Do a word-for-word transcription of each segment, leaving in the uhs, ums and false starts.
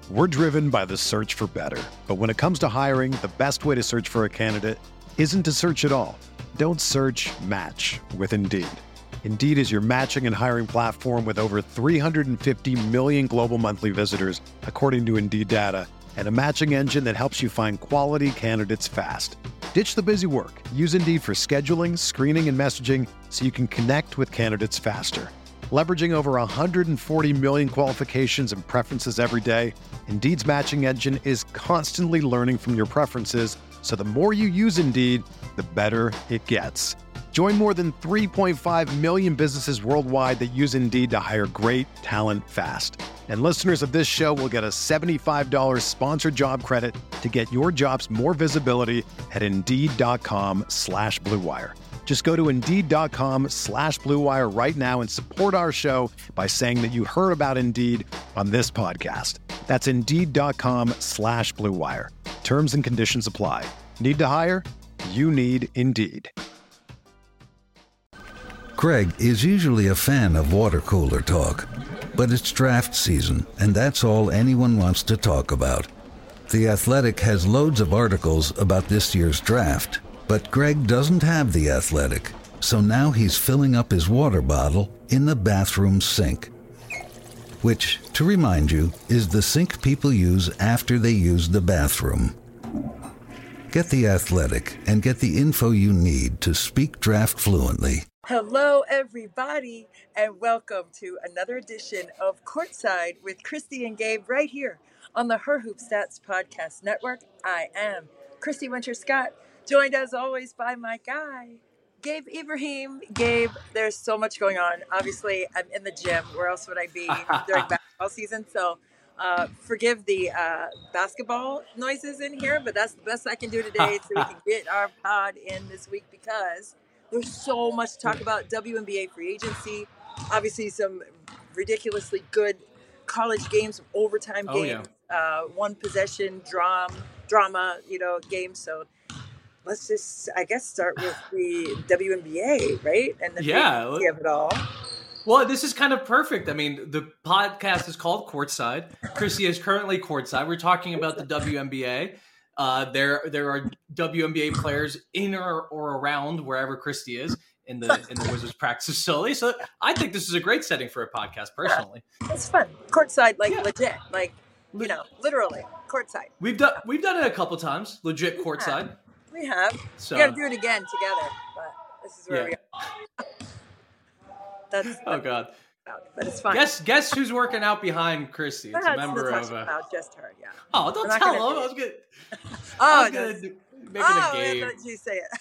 We're driven by the search for better. But when it comes to hiring, the best way to search for a candidate isn't to search at all. Don't search, match with Indeed. Indeed is your matching and hiring platform with over three hundred fifty million global monthly visitors, according to Indeed data, and a matching engine that helps you find quality candidates fast. Ditch the busy work. Use Indeed for scheduling, screening, and messaging so you can connect with candidates faster. Leveraging over one hundred forty million qualifications and preferences every day, Indeed's matching engine is constantly learning from your preferences, so the more you use Indeed, the better it gets. Join more than three point five million businesses worldwide that use Indeed to hire great talent fast. And listeners of this show will get a seventy-five dollars sponsored job credit to get your jobs more visibility at Indeed.com slash Blue Wire. Just go to Indeed.com slash Blue Wire right now and support our show by saying that you heard about Indeed on this podcast. That's Indeed.com slash Blue Wire. Terms and conditions apply. Need to hire? You need Indeed. Greg is usually a fan of water cooler talk, but it's draft season, and that's all anyone wants to talk about. The Athletic has loads of articles about this year's draft, but Greg doesn't have The Athletic, so now he's filling up his water bottle in the bathroom sink. Which, to remind you, is the sink people use after they use the bathroom. Get The Athletic and get the info you need to speak draft fluently. Hello, everybody, and welcome to another edition of Courtside with Christy and Gabe right here on the Her Hoop Stats Podcast Network. I am Christy Winter-Scott, joined as always by my guy, Gabe Ibrahim. Gabe, there's so much going on. Obviously, I'm in the gym. Where else would I be during basketball season? So uh, forgive the uh, basketball noises in here, but that's the best I can do today so we can get our pod in this week because there's so much to talk about. W N B A free agency, obviously some ridiculously good college games, overtime oh, games, yeah. uh, one possession drama, drama, you know, games. So let's just, I guess, start with the W N B A, right? And the yeah, of it all. Well, this is kind of perfect. I mean, the podcast is called Courtside. Chrissy is currently courtside. We're talking about the W N B A. Uh, there, there are W N B A players in or, or around wherever Christy is in the in the Wizards practice facility. So I think this is a great setting for a podcast. Personally, yeah, it's fun. Courtside, like yeah. legit, like you know, literally courtside. We've done we've done it a couple times. Legit courtside. We have. We have. So, we got to do it again together. But this is where yeah. we are. That's, that's oh god. But it's fine. Guess guess who's working out behind Christy? It's a member of uh... no, just her. Yeah. Oh, don't tell him. I was gonna. Oh, I was gonna do, making oh, a game. I thought you say it.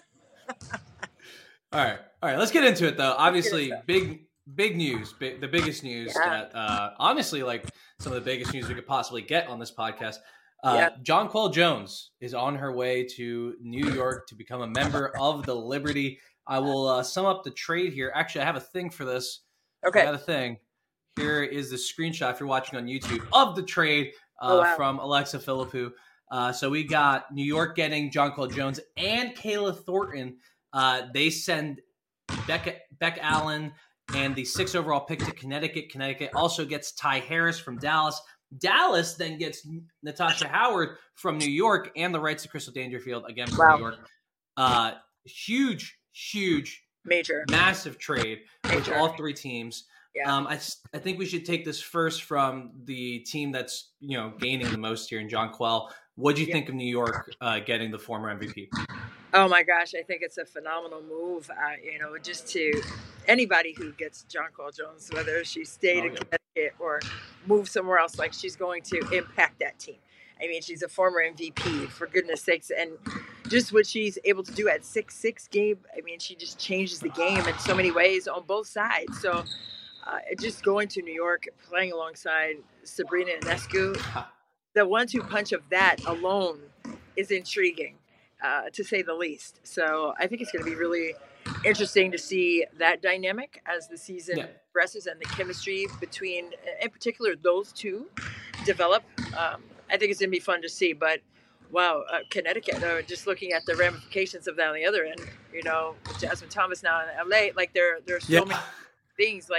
all right, all right. Let's get into it though. Obviously, big big news. Big, the biggest news yeah. that uh, honestly, like some of the biggest news we could possibly get on this podcast. Uh, yeah. Jonquel Jones is on her way to New York to become a member of the Liberty. I will uh, sum up the trade here. Actually, I have a thing for this. Okay. I got a thing. Here is the screenshot, if you're watching on YouTube, of the trade uh, oh, wow. from Alexa Philippou. Uh, so we got New York getting Jonquel Jones and Kayla Thornton. Uh, they send Becca, Beck Allen and the sixth overall pick to Connecticut. Connecticut also gets Ty Harris from Dallas. Dallas then gets Natasha Howard from New York and the rights to Crystal Dangerfield, again from wow. New York. Uh, huge, huge, major, massive trade major. with all three teams. Yeah. Um, I, I think we should take this first from the team that's, you know, gaining the most here in Jonquel. What do you yeah. think of New York uh, getting the former M V P? Oh my gosh, I think it's a phenomenal move. Uh, you know, just to anybody who gets Jonquel Jones, whether she stayed oh, in yeah. Connecticut or moved somewhere else, like she's going to impact that team. I mean, she's a former M V P, for goodness sakes, and just what she's able to do at six six, Gabe, I mean, she just changes the game in so many ways on both sides. So uh, just going to New York, playing alongside Sabrina Ionescu, the one two punch of that alone is intriguing, uh, to say the least. So I think it's going to be really interesting to see that dynamic as the season yeah. progresses and the chemistry between, in particular, those two develop. Um, I think it's going to be fun to see. But, wow, uh, Connecticut, uh, just looking at the ramifications of that on the other end, you know, Jasmine Thomas now in L A, like there, there are so yeah. many things. Like,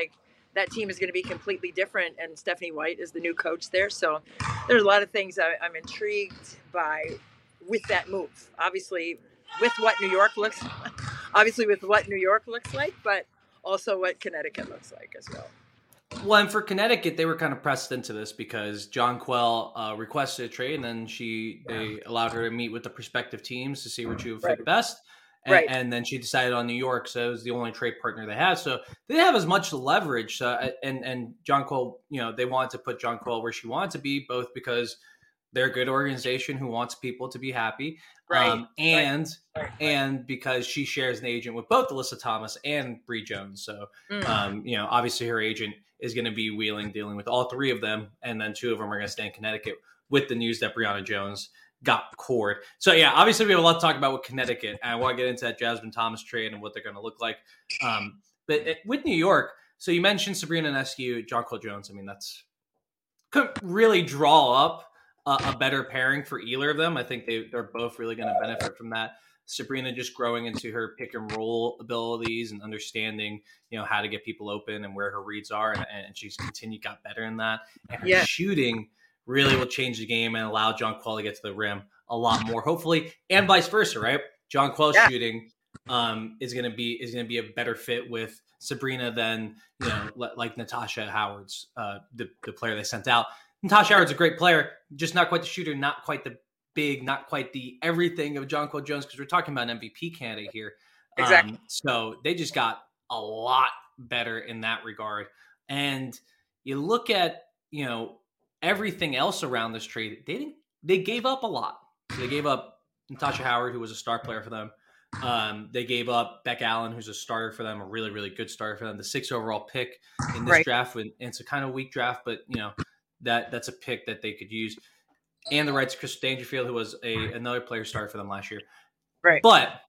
that team is going to be completely different, and Stephanie White is the new coach there. So there's a lot of things I, I'm intrigued by with that move. Obviously, with what New York looks, obviously with what New York looks like, but also what Connecticut looks like as well. Well, and for Connecticut, they were kind of pressed into this because Jonquel uh, requested a trade, and then she they allowed her to meet with the prospective teams to see where she would fit Right. best. And, Right. and then she decided on New York, so it was the only trade partner they had. So they didn't have as much leverage. So, and and Jonquel, you know, they wanted to put Jonquel where she wanted to be, both because they're a good organization who wants people to be happy, Right. um, and Right. Right. and because she shares an agent with both Alyssa Thomas and Bree Jones. So, Mm. um, you know, obviously her agent is going to be wheeling, dealing with all three of them, and then two of them are going to stay in Connecticut with the news that Brianna Jones got cord. So yeah, obviously we have a lot to talk about with Connecticut, and I want to get into that Jasmine Thomas trade and what they're going to look like. Um, but it, with New York, so you mentioned Sabrina Ionescu, Jonquel Jones. I mean, that's couldn't really draw up a, a better pairing for either of them. I think they they're both really going to benefit from that. Sabrina just growing into her pick and roll abilities and understanding, you know, how to get people open and where her reads are, and, and she's continued got better in that. And her Yeah. shooting really will change the game and allow Jonquel to get to the rim a lot more, hopefully, and vice versa, right? Jonquel's Yeah. shooting um, is going to be is going to be a better fit with Sabrina than, you know, like Natasha Howard's uh, the the player they sent out. Natasha Howard's a great player, just not quite the shooter, not quite the big, not quite the everything of Jonquel Jones, because we're talking about an M V P candidate here. Exactly. Um, so they just got a lot better in that regard. And you look at, you know, everything else around this trade, they didn't, they gave up a lot. So they gave up Natasha Howard, who was a star player for them. Um, they gave up Beck Allen, who's a starter for them, a really, really good starter for them. The sixth overall pick in this Right. draft, and it's a kind of weak draft, but you know, that that's a pick that they could use. And the rights to Chris Dangerfield, who was a another player starter for them last year. Right. But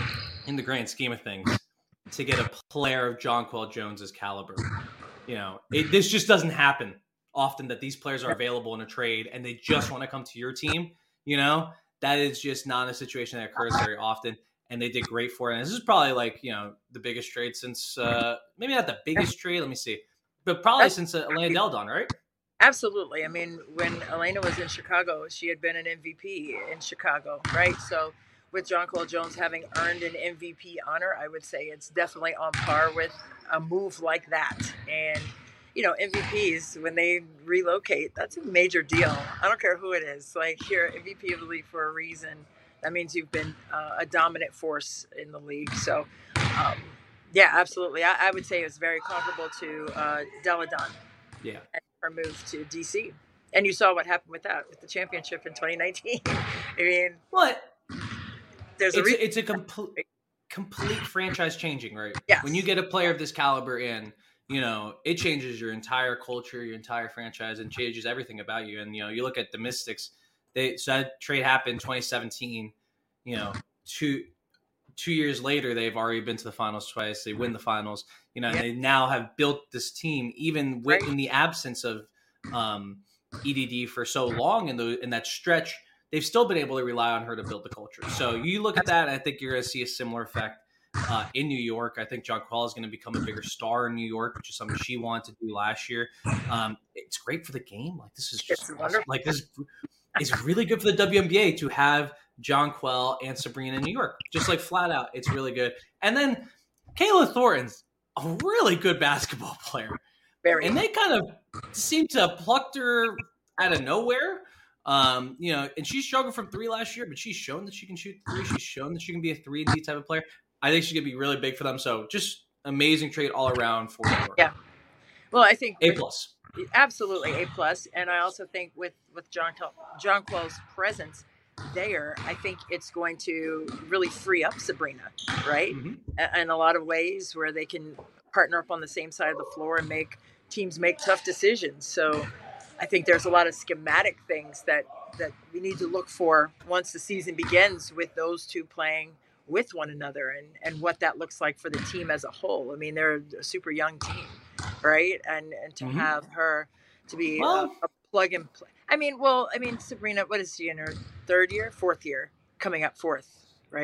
in the grand scheme of things, to get a player of Jonquel Jones's caliber, you know, it, this just doesn't happen often, that these players are available in a trade and they just want to come to your team. You know, that is just not a situation that occurs very often. And they did great for it. And this is probably like, you know, the biggest trade since, uh, maybe not the biggest trade, let me see, but probably since uh, Elena Del Don, right? Absolutely. I mean, when Elena was in Chicago, she had been an M V P in Chicago, right? So with Jonquel Jones having earned an M V P honor, I would say it's definitely on par with a move like that. And, you know, M V Ps, when they relocate, that's a major deal. I don't care who it is. Like, you're M V P of the league for a reason. That means you've been uh, a dominant force in the league. So, um, yeah, absolutely. I, I would say it was very comparable to uh, Delle Donne. Yeah. And her move to D C. And you saw what happened with that, with the championship in twenty nineteen. I mean, What? there's a It's re- a, it's a complete complete franchise changing, right? Yes. When you get a player of this caliber in, you know, it changes your entire culture, your entire franchise, and changes everything about you. And, you know, you look at the Mystics, they so that trade happened in twenty seventeen, you know, two two years later, they've already been to the finals twice. They win the finals, you know, and Yeah. they now have built this team, even with, Right. in the absence of um, E D D for so long in the in that stretch. They've still been able to rely on her to build the culture. So you look at that, and I think you're going to see a similar effect uh, in New York. I think Jonquel is going to become a bigger star in New York, which is something she wanted to do last year. Um, it's great for the game. Like, this is just It's awesome. wonderful. Like, this is really good for the W N B A to have Jonquel and Sabrina in New York. Just like flat out, it's really good. And then Kayla Thornton's a really good basketball player. very. And they kind of seem to have plucked her out of nowhere. Um, you know, and she struggled from three last year, but she's shown that she can shoot three. She's shown that she can be a three and D type of player. I think she's gonna be really big for them. So just amazing trade all around for New York. Yeah. Well, I think A with- plus. absolutely A plus, and I also think with with John Jonquel's presence there, I think it's going to really free up Sabrina, right? Mhm. A- In a lot of ways, where they can partner up on the same side of the floor and make teams make tough decisions. So I think there's a lot of schematic things that that we need to look for once the season begins, with those two playing with one another, and and what that looks like for the team as a whole. I mean, they're a super young team, right? And and to Mhm. have her to be Well- a, a plug and play. I mean, well, I mean, Sabrina, what is she in her third year, fourth year, coming up fourth, right?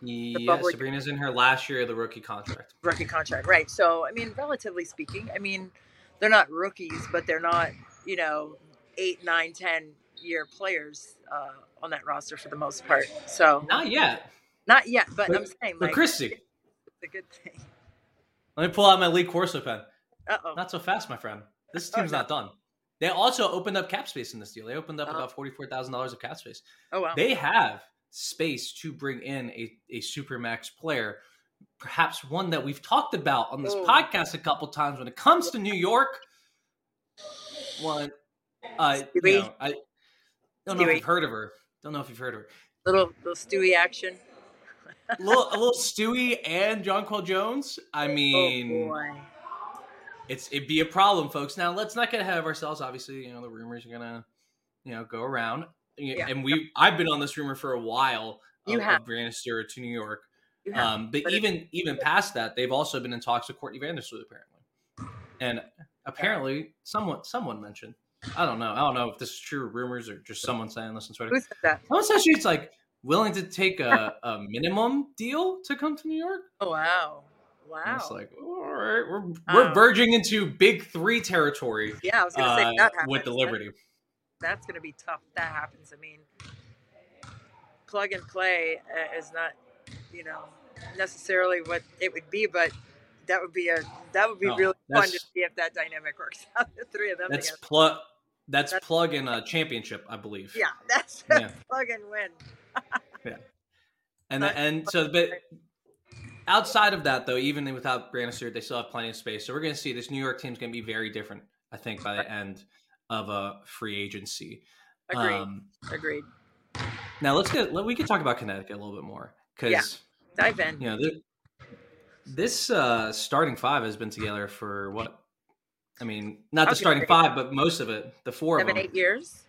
Yeah, Sabrina's in her last year of the rookie contract. Rookie contract, right. So, I mean, relatively speaking, I mean, they're not rookies, but they're not, you know, eight, nine, ten year players uh, on that roster for the most part. So not yet. Not yet, but, but I'm saying, but like, Christy, it's a good thing. Let me pull out my Lee Corso pen. Uh-oh. Not so fast, my friend. This team's oh, no. not done. They also opened up cap space in this deal. They opened up uh-huh. about forty-four thousand dollars of cap space. Oh, wow. They have space to bring in a, a Supermax player, perhaps one that we've talked about on this oh. podcast a couple times when it comes to New York. One, uh, you know, I don't know Stewie. if you've heard of her. Don't know if you've heard of her. Little little Stewie action. a little a little Stewie and Jonquel Jones. I mean, oh boy. it's it'd be a problem, folks. Now let's not get ahead of ourselves. Obviously, you know the rumors are gonna, you know, go around. Yeah. And we I've been on this rumor for a while. You of, have of Breanna Stewart to New York. You have. Um, but, but even even past that, they've also been in talks with Courtney Vandersloot apparently, and apparently someone someone mentioned. I don't know. I don't know if this is true rumors or just someone saying this on Twitter. Who said that? Someone said she's like willing to take a, a minimum deal to come to New York. Oh wow, wow! And it's like, all right, we're we're um, verging into big three territory. Yeah, I was going to uh, say that happens. with the Liberty. That's, that's going to be tough. If that happens. I mean, plug and play is not, you know, necessarily what it would be, but that would be a that would be no, really fun to see if that dynamic works out. The three of them. That's together. plug. That's, that's plug in a championship, I believe. Yeah, that's yeah. plug and win. yeah, and and so but outside of that though, even without Breanna Stewart, they still have plenty of space. So we're going to see this New York team's going to be very different, I think, by the end of a free agency. Agreed. Um, Agreed. Now let's get we can talk about Connecticut a little bit more because yeah. dive in. You know, the, this uh, starting five has been together for what? I mean, not the starting five, but most of it, the four Seven, of them. eight years.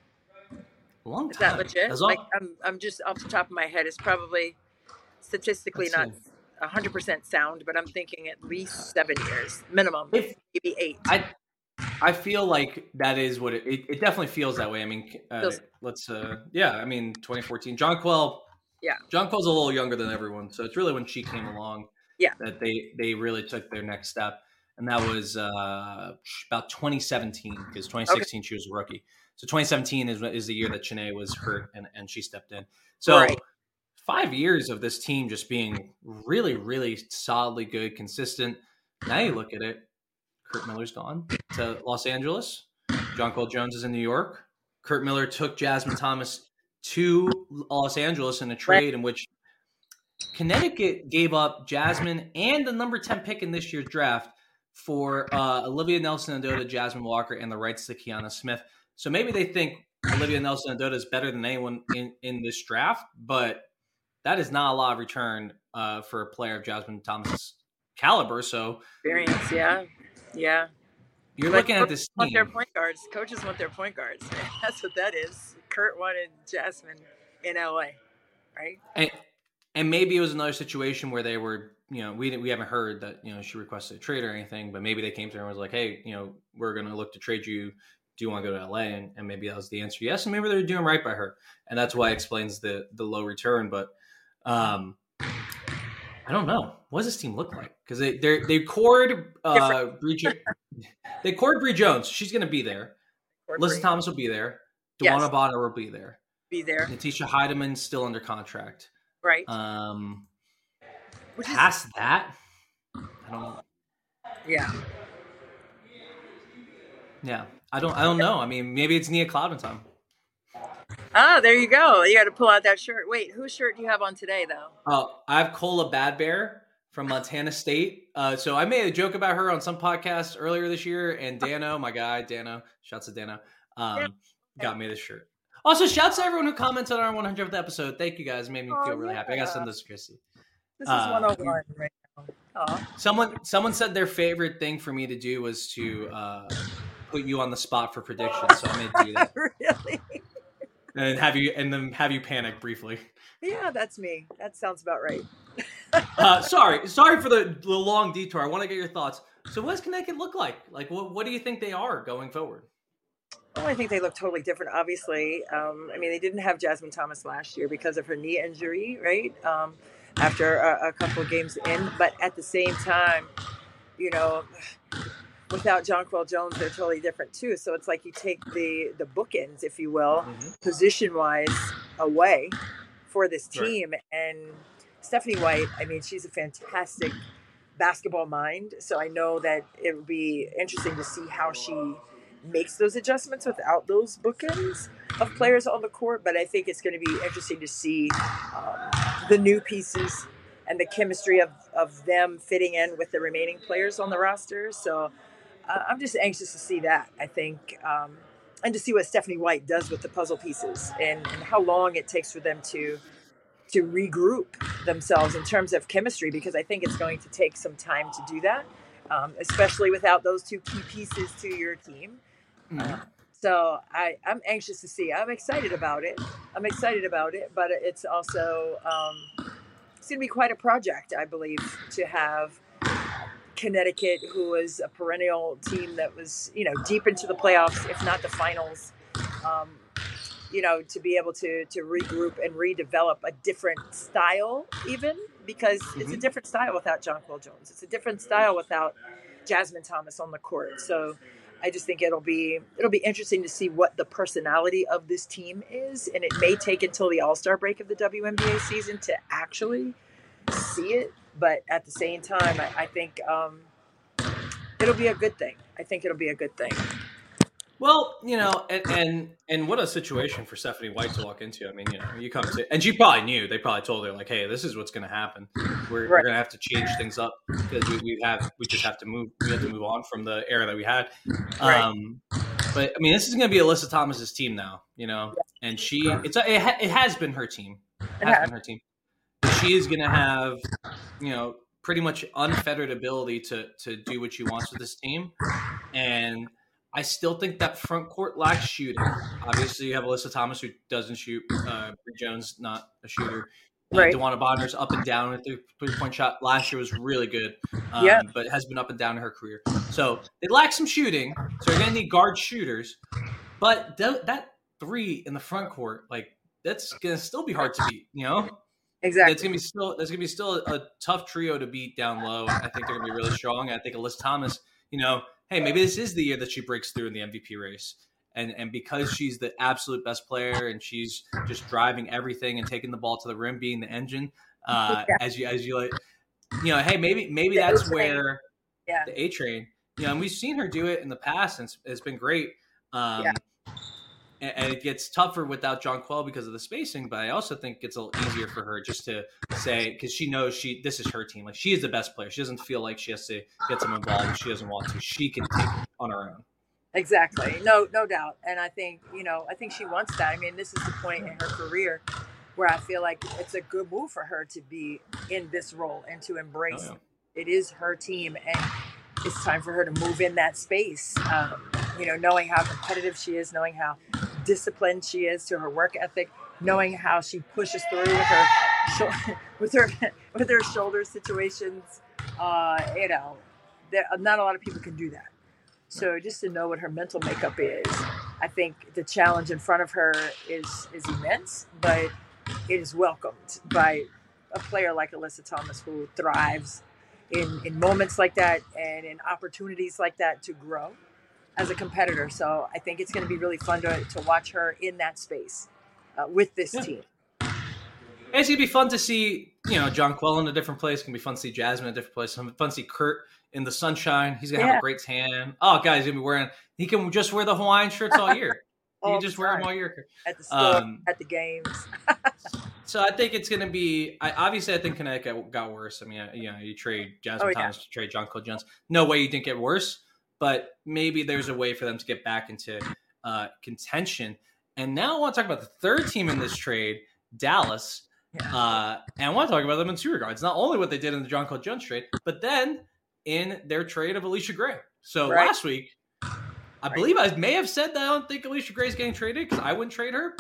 A long time. Is that legit? As like long... I'm, I'm just off the top of my head. It's probably statistically Let's not a hundred percent sound, but I'm thinking at least seven years minimum, if, maybe eight. I, I feel like that is what it. It, it definitely feels that way. I mean, uh, feels... let's. Uh, yeah, I mean, twenty fourteen. Jonquel. Yeah. Jonquel's a little younger than everyone, so it's really when she came along. Yeah. That they they really took their next step. And that was uh, about twenty seventeen because twenty sixteen okay. she was a rookie. So twenty seventeen is is the year that Chiney was hurt and, and she stepped in. So right. five years of this team just being really, really solidly good, consistent. Now you look at it, Kurt Miller's gone to Los Angeles. Jonquel Jones is in New York. Kurt Miller took Jasmine Thomas to Los Angeles in a trade right. in which Connecticut gave up Jasmine and the number ten pick in this year's draft for uh, Olivia Nelson-Ododa, Jasmine Walker, and the rights to Kiana Smith. So maybe they think Olivia Nelson-Ododa is better than anyone in, in this draft, but that is not a lot of return uh, for a player of Jasmine Thomas's caliber. So experience, yeah, yeah. You're but looking at this team. Want their point guards. Coaches want their point guards. That's what that is. Kurt wanted Jasmine in L A, right? And, and maybe it was another situation where they were, you know, we didn't, we haven't heard that, you know, she requested a trade or anything, but maybe they came to her and was like, hey, you know, we're going to look to trade you. Do you want to go to L A? And, and maybe that was the answer. Yes. And maybe they're doing right by her. And that's why it explains the, the low return. But um, I don't know. What does this team look like? Because they they they cored uh, Bree jo- they cored Bree Jones. She's going to be there. Alyssa Thomas will be there. DeWanna yes. Bonner will be there. Be there. Natisha Heidemann still under contract. Right. Um, Which past is... that, I don't know. Yeah. Yeah, I don't. I don't know. I mean, maybe it's Nia Clouden time. Ah, there you go. You got to pull out that shirt. Wait, whose shirt do you have on today, though? Oh, I have Cola Bad Bear from Montana State. Uh, so I made a joke about her on some podcast earlier this year, and Dano, my guy, Dano, shouts to Dano, um, yeah. got me this shirt. Also, shouts to everyone who commented on our one hundredth episode. Thank you guys. It made me feel oh, really yeah. happy. I got to send this to Chrissy. This is uh, one oh one right now. Oh. Someone, someone said their favorite thing for me to do was to uh, put you on the spot for predictions. So I may do that. Really? And have you, and then have you panic briefly. Yeah, that's me. That sounds about right. uh, sorry, sorry for the, the long detour. I want to get your thoughts. So, what does Connecticut look like? Like, what what do you think they are going forward? Well, I think they look totally different. Obviously, um, I mean, they didn't have Jasmine Thomas last year because of her knee injury, right? Um, after a, a couple of games in. But at the same time, you know, without Jonquel Jones, they're totally different too. So it's like you take the the bookends, if you will, mm-hmm. position wise away for this team. Right. And Stephanie White, I mean, she's a fantastic basketball mind. So I know that it would be interesting to see how she makes those adjustments without those bookends of players on the court. But I think it's going to be interesting to see um, the new pieces and the chemistry of, of them fitting in with the remaining players on the roster. So uh, I'm just anxious to see that, I think, um, and to see what Stephanie White does with the puzzle pieces and, and how long it takes for them to to regroup themselves in terms of chemistry, because I think it's going to take some time to do that, um, especially without those two key pieces to your team. Mm-hmm. Uh, so I, I'm anxious to see. I'm excited about it. I'm excited about it, but it's also um, it's going to be quite a project, I believe, to have Connecticut, who was a perennial team that was, you know, deep into the playoffs, if not the finals, um, you know, to be able to to regroup and redevelop a different style, even because mm-hmm. it's a different style without Jonquel Jones. It's a different style without Jasmine Thomas on the court. So I just think it'll be it'll be interesting to see what the personality of this team is, and it may take until the All-Star break of the W N B A season to actually see it. But at the same time, I, I think um, it'll be a good thing. I think it'll be a good thing. Well, you know, and, and and what a situation for Stephanie White to walk into. I mean, you know, you come to, and she probably knew. They probably told her, like, "Hey, this is what's going to happen. We're, right. we're going to have to change things up because we, we have we just have to move. We have to move on from the era that we had." Right. Um, but I mean, this is going to be Alyssa Thomas's team now. You know, and she it's a, it, ha, it has been her team. It has been her team. She is going to have, you know, pretty much unfettered ability to to do what she wants with this team, and I still think that front court lacks shooting. Obviously, you have Alyssa Thomas, who doesn't shoot. Uh, Bree Jones, not a shooter. Uh, right. DeWanna Bonner's up and down with the three-point shot. Last year was really good, um, yeah. but has been up and down in her career. So they lack some shooting. So you're going to need guard shooters. But th- that three in the front court, like, that's going to still be hard to beat, you know? Exactly. It's gonna be still. There's gonna be still a, a tough trio to beat down low. I think they're gonna be really strong. I think Alyssa Thomas, you know, hey, maybe this is the year that she breaks through in the M V P race, and and because she's the absolute best player and she's just driving everything and taking the ball to the rim, being the engine, uh, yeah. as you as you like, you know, hey, maybe maybe the that's A-train. where yeah. the A train, you know, and we've seen her do it in the past, and it's, it's been great. Um, yeah. And it gets tougher without Jonquel because of the spacing, but I also think it's a little easier for her just to say, because she knows she this is her team. Like, she is the best player. She doesn't feel like she has to get someone involved if she doesn't want to. She can take it on her own. Exactly. No, no doubt. And I think, you know, I think she wants that. I mean, this is the point in her career where I feel like it's a good move for her to be in this role and to embrace oh, yeah. it is her team, and it's time for her to move in that space. Um, you know, knowing how competitive she is, knowing how disciplined she is to her work ethic, knowing how she pushes through with her with her with her shoulder situations. Uh, you know, there, not a lot of people can do that. So just to know what her mental makeup is, I think the challenge in front of her is is immense, but it is welcomed by a player like Alyssa Thomas, who thrives in, in moments like that and in opportunities like that to grow as a competitor. So I think it's going to be really fun to, to watch her in that space uh, with this yeah. team. It's going to be fun to see, you know, Jonquel in a different place. It's going to be fun to see Jasmine in a different place. It's going to be fun to see Kurt in the sunshine. He's going to yeah. have a great tan. Oh, guys, he's going to be wearing, he can just wear the Hawaiian shirts all year. He can just wear them all year. At the store, um, at the games. So I think it's going to be, I, obviously I think Connecticut got worse. I mean, you know, you trade Jasmine oh, yeah. Thomas, you trade Jonquel Jones. No way you didn't get worse. But maybe there's a way for them to get back into uh, contention. And now I want to talk about the third team in this trade, Dallas. Yeah. Uh, and I want to talk about them in two regards. Not only what they did in the Jonquel Jones trade, but then in their trade of Alicia Gray. So right. last week, I right. believe I may have said that I don't think Alicia Gray is getting traded because I wouldn't trade her.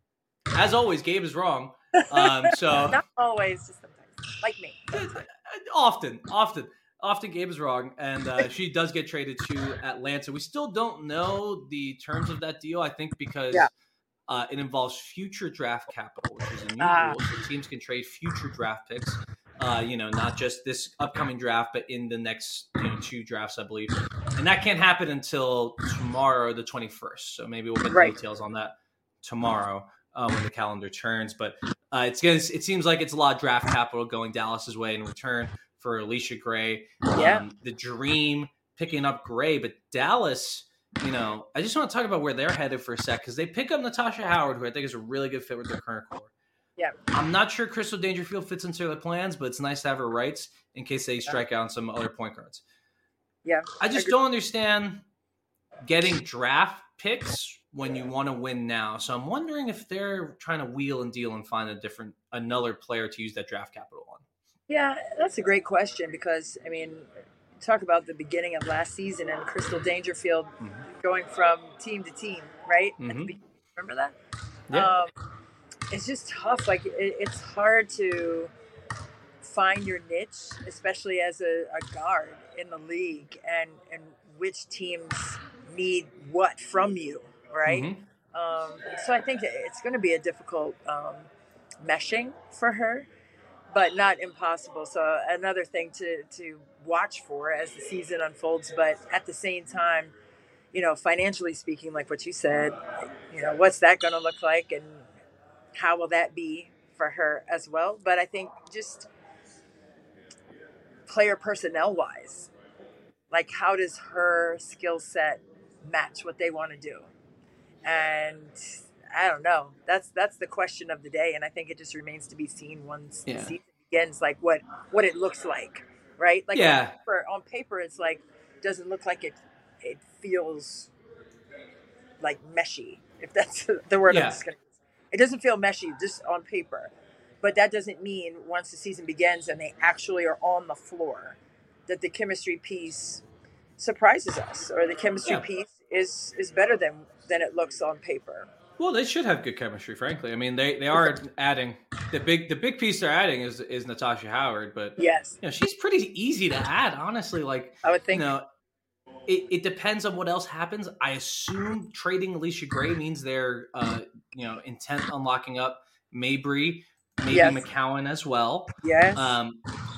As always, Gabe is wrong. Um, so Not always, just sometimes. Like me. often, often. Often Gabe is wrong, and uh, she does get traded to Atlanta. We still don't know the terms of that deal, I think, because yeah. Uh, it involves future draft capital, which is a new Ah. rule. So teams can trade future draft picks, uh, you know, not just this upcoming draft, but in the next you know, two drafts, I believe. And that can't happen until tomorrow, the twenty-first. So maybe we'll get Right. details on that tomorrow uh, when the calendar turns. But uh, it's gonna, it seems like it's a lot of draft capital going Dallas's way in return for Alicia Gray. Yeah. Um, the Dream picking up Gray, but Dallas, you know, I just want to talk about where they're headed for a sec because they pick up Natasha Howard, who I think is a really good fit with their current core. Yeah. I'm not sure Crystal Dangerfield fits into their plans, but it's nice to have her rights in case they strike out on some other point guards. Yeah. I just don't understand getting draft picks when you want to win now. So I'm wondering if they're trying to wheel and deal and find a different, another player to use that draft capital on. Yeah, that's a great question because, I mean, talk about the beginning of last season and Crystal Dangerfield mm-hmm. going from team to team, right? Mm-hmm. At the beginning. Remember that? Yeah. Um, it's just tough. Like, it, it's hard to find your niche, especially as a, a guard in the league, and, and which teams need what from you, right? Mm-hmm. Um, so I think it's going to be a difficult um, meshing for her, but not impossible. So another thing to, to watch for as the season unfolds. But at the same time, you know, financially speaking, like what you said, you know, what's that going to look like and how will that be for her as well? But I think just player personnel wise, like how does her skill set match what they want to do? And I don't know. That's that's the question of the day, and I think it just remains to be seen once yeah. the season begins. Like what what it looks like, right? Like yeah. on paper, on paper, it's like doesn't look like it. It feels like meshy, if that's the word yeah. I'm just gonna use. It doesn't feel meshy just on paper, but that doesn't mean once the season begins and they actually are on the floor that the chemistry piece surprises us, or the chemistry yeah. piece is is better than than it looks on paper. Well, they should have good chemistry, frankly. I mean, they, they are adding the big the big piece they're adding is is Natasha Howard, but yes, you know, she's pretty easy to add, honestly. Like I would think. You know, it, it depends on what else happens. I assume trading Alicia Gray means they're uh, you know intent on locking up Mabry, maybe yes. McCowan as well. Yes. Um,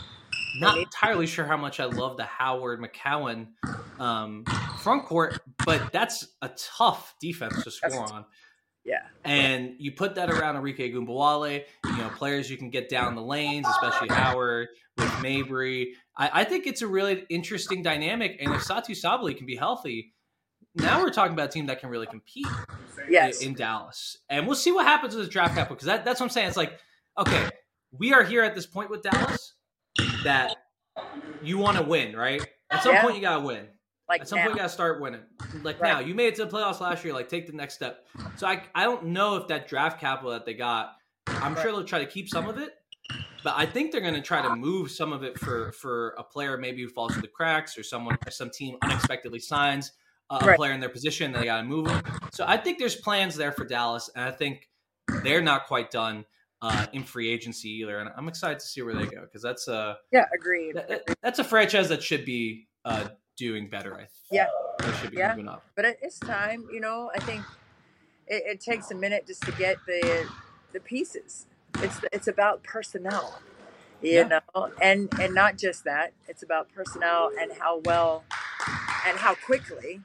not entirely sure how much I love the Howard McCowan um, front court, but that's a tough defense to score that's, on. Yeah. And you put that around Enrique Gumbawale, you know, players you can get down the lanes, especially Howard with Mabry. I, I think it's a really interesting dynamic. And if Satu Sabali can be healthy, now we're talking about a team that can really compete yes. in, in Dallas. And we'll see what happens with the draft capital, because that, that's what I'm saying. It's like, okay, we are here at this point with Dallas that you want to win, right? At some yeah. point, you got to win. Like At some now. point, you got to start winning. Like right. now, you made it to the playoffs last year. Like, take the next step. So I, I don't know if that draft capital that they got, I'm right. sure they'll try to keep some of it, but I think they're going to try to move some of it for for a player maybe who falls through the cracks, or someone, or some team unexpectedly signs uh, a right. player in their position. And they got to move them. So I think there's plans there for Dallas, and I think they're not quite done uh, in free agency either. And I'm excited to see where they go, because that's a yeah, agreed. That, that, that's a franchise that should be uh, doing better. I think. Yeah. They should be yeah. moving up. But it's time, you know. I think it, it takes a minute just to get the the pieces. It's it's about personnel, you yeah. know, and and not just that. It's about personnel and how well and how quickly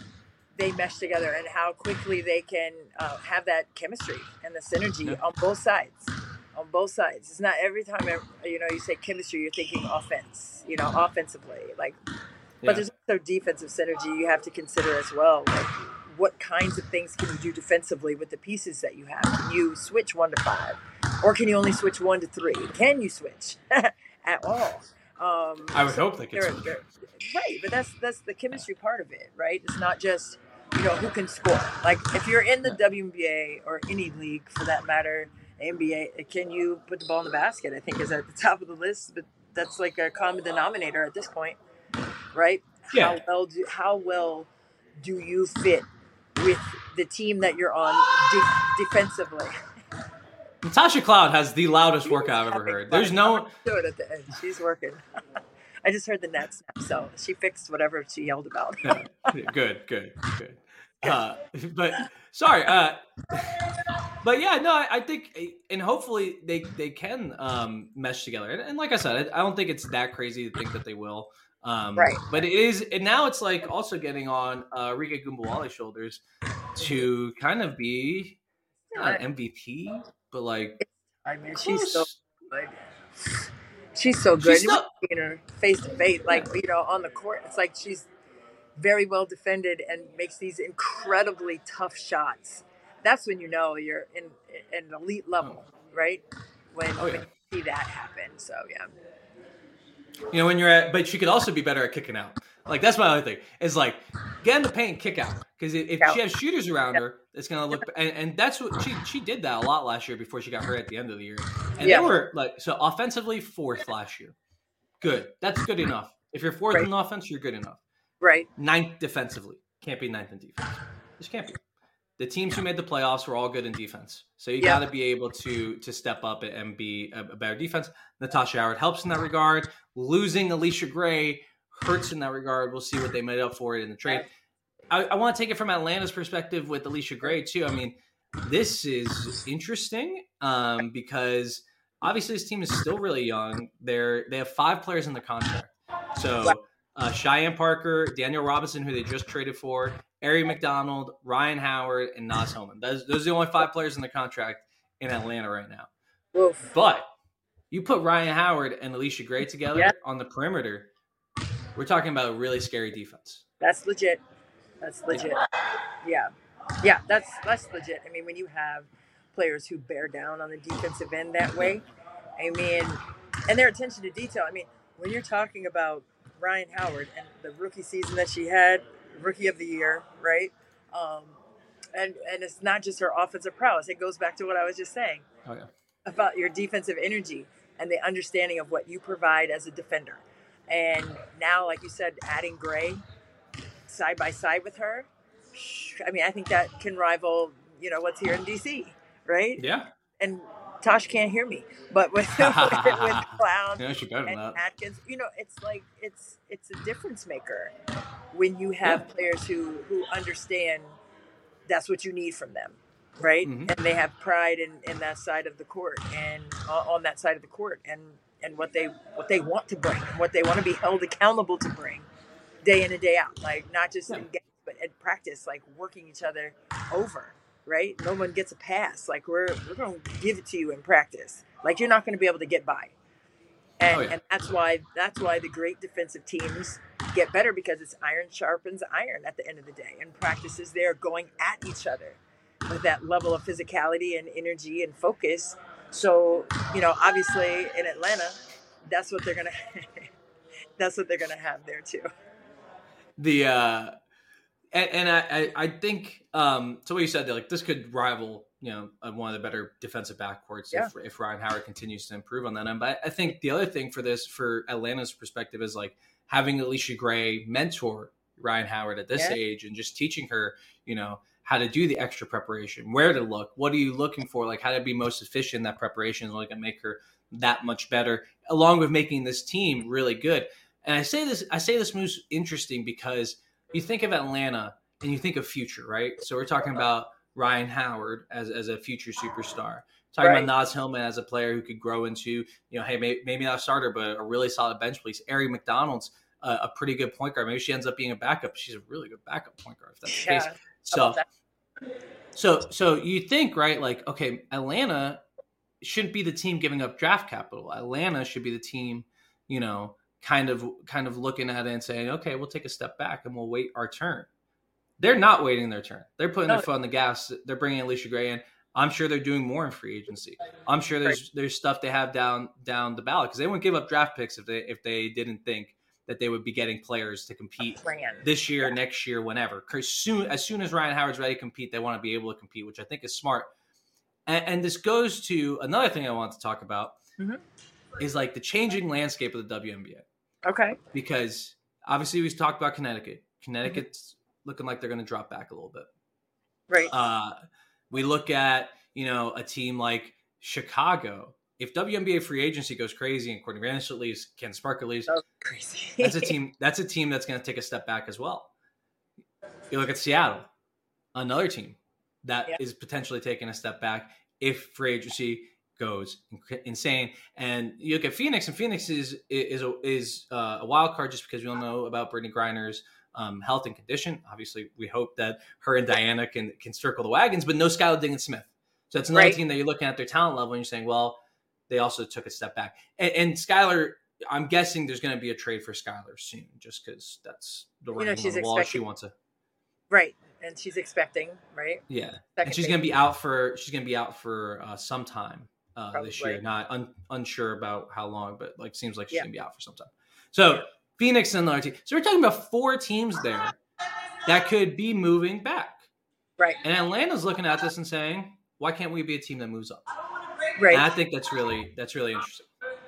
they mesh together, and how quickly they can uh, have that chemistry and the synergy yeah. on both sides. On both sides. It's not every time you know you say chemistry, you're thinking offense. You know, offensively, like. But yeah. there's also defensive synergy you have to consider as well. Like, what kinds of things can you do defensively with the pieces that you have? Can you switch one to five? Or can you only switch one to three? Can you switch at all? Um, I would so hope they could switch. Right, but that's that's the chemistry part of it, right? It's not just, you know, who can score. Like, if you're in the W N B A or any league for that matter, N B A, can you put the ball in the basket? I think is at the top of the list, but that's like a common denominator at this point. Right? Yeah. How well do how well do you fit with the team that you're on de- defensively? Natasha Cloud has the loudest workout I've ever heard. Fun. There's no do it at the end. She's working. I just heard the net snap, so she fixed whatever she yelled about. yeah. Good, good, good. Uh, but sorry, uh, but yeah, no, I, I think, and hopefully they they can um, mesh together. And, and like I said, I, I don't think it's that crazy to think that they will. Um, Right. But it is, and now it's like also getting on uh, Rika Gumbawale's shoulders to kind of be not an M V P, but like I mean, close. she's so good. She's so good. She's You still- seeing her face to face, like you know, on the court. It's like she's very well defended and makes these incredibly tough shots. That's when you know you're in, in an elite level, right? When, Oh, yeah. when you see that happen. So yeah. You know, when you're at, but she could also be better at kicking out. Like, that's my other thing. Is like, get in the paint, kick out. Because if Yeah. she has shooters around her, it's going to look, and, and that's what she she did that a lot last year before she got hurt at the end of the year. And Yeah. they were like, so offensively, fourth last year. Good. That's good enough. If you're fourth Right. in offense, you're good enough. Right. Ninth defensively. Can't be ninth in defense. Just can't be. The teams who made the playoffs were all good in defense. So you Yeah. got to be able to to step up and be a, a better defense. Natasha Howard helps in that regard. Losing Alicia Gray hurts in that regard. We'll see what they made up for it in the trade. I, I want to take it from Atlanta's perspective with Alicia Gray, too. I mean, this is interesting um, because obviously this team is still really young. They're They have five players in the contract. So uh, Cheyenne Parker, Danielle Robinson, who they just traded for, Ari McDonald, Ryan Howard, and Naz Hillman. Those, those are the only five players in the contract in Atlanta right now. Oof. But you put Ryan Howard and Alicia Gray together Yeah. on the perimeter, we're talking about a really scary defense. That's legit. That's legit. Yeah. Yeah, that's that's legit. I mean, when you have players who bear down on the defensive end that way, I mean, and their attention to detail. I mean, when you're talking about Ryan Howard and the rookie season that she had, rookie of the year, right? Um, and and it's not just her offensive prowess. It goes back to what I was just saying Oh, yeah. about your defensive energy and the understanding of what you provide as a defender. And now, like you said, adding Gray side by side with her, I mean, I think that can rival, you know, what's here in D C, right? Yeah. And Tosh can't hear me, but with, with, with Clown Yeah, she better than and that. Atkins, you know, it's like it's it's a difference maker when you have Yeah. players who who understand that's what you need from them, right? Mhm. And they have pride in, in that side of the court and uh, on that side of the court and and what they what they want to bring, what they want to be held accountable to bring, day in and day out, like not just Yeah. in games but in practice, like working each other over. Right? No one gets a pass. Like we're we're gonna give it to you in practice. Like you're not gonna be able to get by. And Oh, yeah. and that's why that's why the great defensive teams get better, because it's iron sharpens iron at the end of the day. And practices they're going at each other with that level of physicality and energy and focus. So, you know, obviously in Atlanta, that's what they're gonna that's what they're gonna have there too. The uh and, and I, I I think um so what you said, like this could rival, you know, uh, one of the better defensive backcourts Yeah. if if Ryan Howard continues to improve on that end. But I think the other thing for this, for Atlanta's perspective, is like having Alicia Gray mentor Ryan Howard at this Yeah. age and just teaching her, you know, how to do the extra preparation, where to look, what are you looking for, like how to be most efficient in that preparation is only going to make her that much better, along with making this team really good. And I say this, I say this move's interesting because you think of Atlanta and you think of future, right? So we're talking about Ryan Howard as, as a future superstar. Talking Right. about Naz Hillman as a player who could grow into, you know, hey, maybe, maybe not a starter, but a really solid bench piece. Ari McDonald's a, a pretty good point guard. Maybe she ends up being a backup. She's a really good backup point guard if that's the Yeah. case. How So, about so, so you think, right? Like, okay, Atlanta shouldn't be the team giving up draft capital. Atlanta should be the team, you know, kind of, kind of looking at it and saying, okay, we'll take a step back and we'll wait our turn. They're not waiting their turn. They're putting No. their foot on the gas. They're bringing Alicia Gray in. I'm sure they're doing more in free agency. I'm sure there's there's stuff they have down down the ballot because they wouldn't give up draft picks if they if they didn't think that they would be getting players to compete Plan. this year, next year, whenever. Because soon, as soon as Ryan Howard's ready to compete, they want to be able to compete, which I think is smart. And, and this goes to another thing I want to talk about Mhm. is like the changing landscape of the W N B A. Okay. Because obviously we've talked about Connecticut. Connecticut's looking like they're going to drop back a little bit. Right. Uh, we look at, you know, a team like Chicago. If W N B A free agency goes crazy and Courtney Vanderbilt leaves, Ken Sparker leaves, That was crazy. that's a team. That's a team that's going to take a step back as well. You look at Seattle, another team that Yeah. is potentially taking a step back if free agency goes insane. And you look at Phoenix, and Phoenix is is a, is uh, a wild card just because we don't know about Brittany Griner's um, health and condition. Obviously, we hope that her and Diana can can circle the wagons, but no Skylar Diggins-Smith. So that's another Right. team that you're looking at their talent level, and you're saying, well, they also took a step back. And, and Skylar, I'm guessing there's going to be a trade for Skylar soon, just because that's the You writing know, on she's the wall. She expecting- wants to. Right. And she's expecting, right? Yeah, Second and she's going to baby. be out for she's going to be out for uh, some time uh, this Probably. year. Not un, unsure about how long, but like seems like she's Yeah. going to be out for some time. So Phoenix and another team. So we're talking about four teams there that could be moving back. Right. And Atlanta's looking at this and saying, "Why can't we be a team that moves up?" Right. And I think that's really that's really interesting.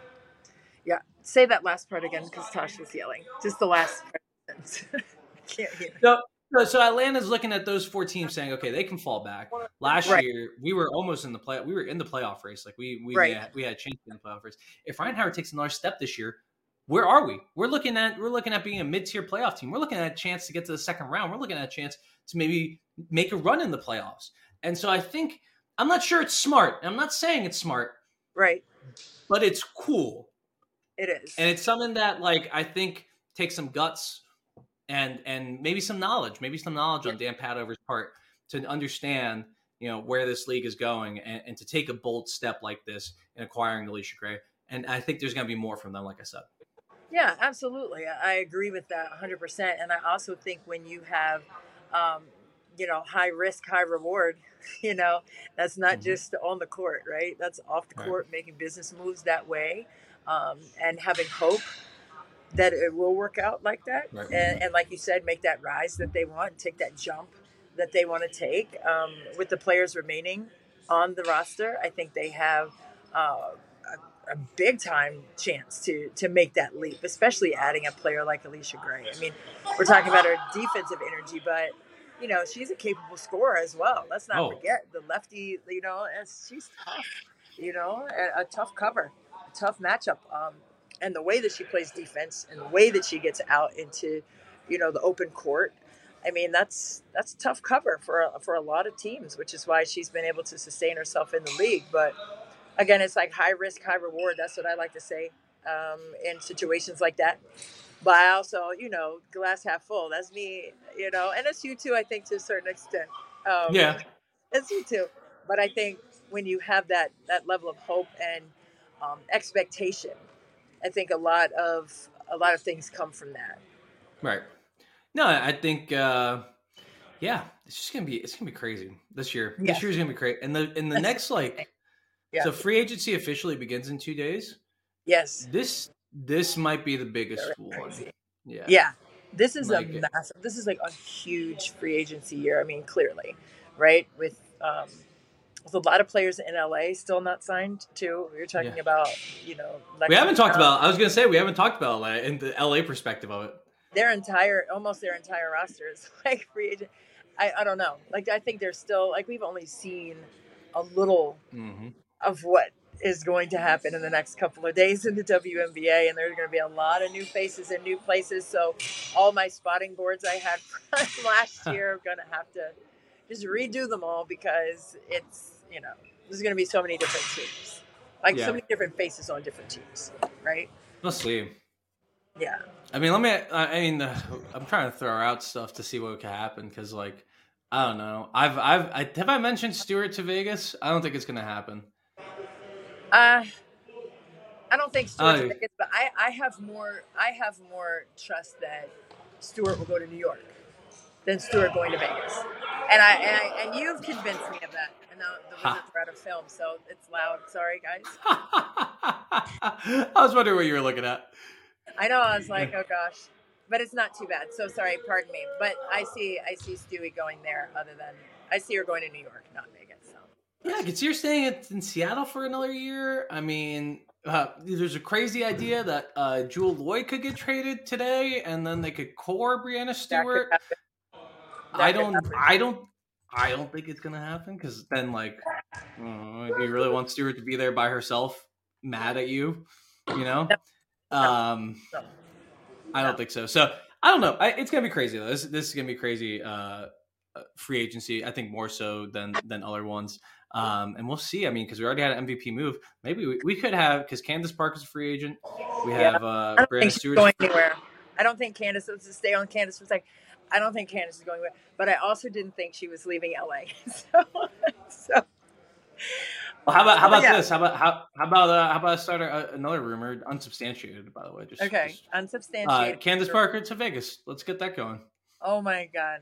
Yeah. Say that last part again because Tosh was yelling. Just the last sentence. I can't hear. So, so, so Atlanta's looking at those four teams saying, okay, they can fall back. Last Right. year, we were almost in the play. We were in the playoff race. Like we we Right. had, we had a chance in the playoff race. If Ryan Howard takes another step this year, where are we? We're looking at we're looking at being a mid tier playoff team. We're looking at a chance to get to the second round. We're looking at a chance to maybe make a run in the playoffs. And so I think I'm not sure it's smart. I'm not saying it's smart, Right. but it's cool. It is. And it's something that, like, I think takes some guts and and maybe some knowledge, maybe some knowledge on Dan Padover's part to understand, you know, where this league is going and, and to take a bold step like this in acquiring Alicia Gray. And I think there's going to be more from them, like I said. Yeah, absolutely. I I agree with that one hundred percent. And I also think when you have, um, you know, high risk, high reward, you know, that's not Mhm. just on the court, right? That's off the Right. court, making business moves that way, um, and having hope that it will work out like that. Right. And, and like you said, make that rise that they want, take that jump that they want to take. Um, with the players remaining on the roster, I think they have uh, a, a big time chance to to make that leap, especially adding a player like Alicia Gray. I mean, we're talking about her defensive energy, but you know, she's a capable scorer as well. Let's not Oh. forget the lefty, you know, and she's tough, you know, a, a tough cover, a tough matchup. Um, and the way that she plays defense and the way that she gets out into, you know, the open court. I mean, that's that's tough cover for a, for a lot of teams, which is why she's been able to sustain herself in the league. But again, it's like high risk, high reward. That's what I like to say um, in situations like that. But I also, you know, glass half full. That's me, you know, and it's you too, I think, to a certain extent. Um, Yeah. It's you too. But I think when you have that, that level of hope and um, expectation, I think a lot of a lot of things come from that. Right. No, I think, uh, yeah, it's just gonna be it's gonna be crazy this year. Yeah. This year's gonna be crazy, and the in the next like, Yeah. so free agency officially begins in two days. Yes. This this might be the biggest Very one. crazy. Yeah. Yeah. This is Like a it. massive, this is like a huge free agency year. I mean, clearly, right? With, um, with a lot of players in L A still not signed too. We were talking Yeah. about, you know, We haven't talked Lexington, about. I was gonna say we haven't talked about L A and the L A perspective of it. their entire, almost their entire roster is like free agent. I, I don't know. Like, I think there's still, like, we've only seen a little Mm-hmm. of what is going to happen in the next couple of days in the W N B A, and there's going to be a lot of new faces and new places. So all my spotting boards I had from last year, I'm going to have to just redo them all because it's, you know, there's going to be so many different teams, like Yeah. so many different faces on different teams, right? We'll see. Yeah. I mean, let me. I mean, uh, I'm trying to throw out stuff to see what could happen because, like, I don't know. I've, I've, I, have I mentioned Stewart to Vegas? I don't think it's gonna happen. Uh, I don't think Stewart's Oh. Vegas, but I, I have more I have more trust that Stewart will go to New York than Stewart going to Vegas. And I and, I, and you've convinced me of that. And now the Ha. Wizards are out of film, so it's loud. Sorry, guys. I was wondering what you were looking at. I know. I was like, oh gosh, but it's not too bad. So sorry, pardon me. But I see I see Stewie going there. Other than I see her going to New York, not Vegas. So Yeah, because you're staying in Seattle for another year. I mean, uh, there's a crazy idea that uh, Jewel Lloyd could get traded today, and then they could core Brianna that could Stewart. happen. That I could don't, happen. I don't, I don't think it's gonna happen because then, like, uh, if you really want Stewart to be there by herself, mad at you, you know? Um, So, I don't think so. So I don't know. I, it's gonna be crazy though. This, this is gonna be crazy. Uh, free agency. I think more so than than other ones. Um, and we'll see. I mean, because we already had an M V P move. Maybe we, we could have, because Candace Parker's a free agent. We Yeah. have uh, I don't Brianna think she's Stewart. going anywhere. I don't think Candace, let's just stay on Candace for a second. I don't think Candace is going anywhere. But I also didn't think she was leaving L A. so, so. Well, how about how about yeah. this? How about how how about uh, how about I start a, another rumor, unsubstantiated, by the way. Just Okay, just, unsubstantiated. Uh, Candace Parker to Vegas. Let's get that going. Oh my God.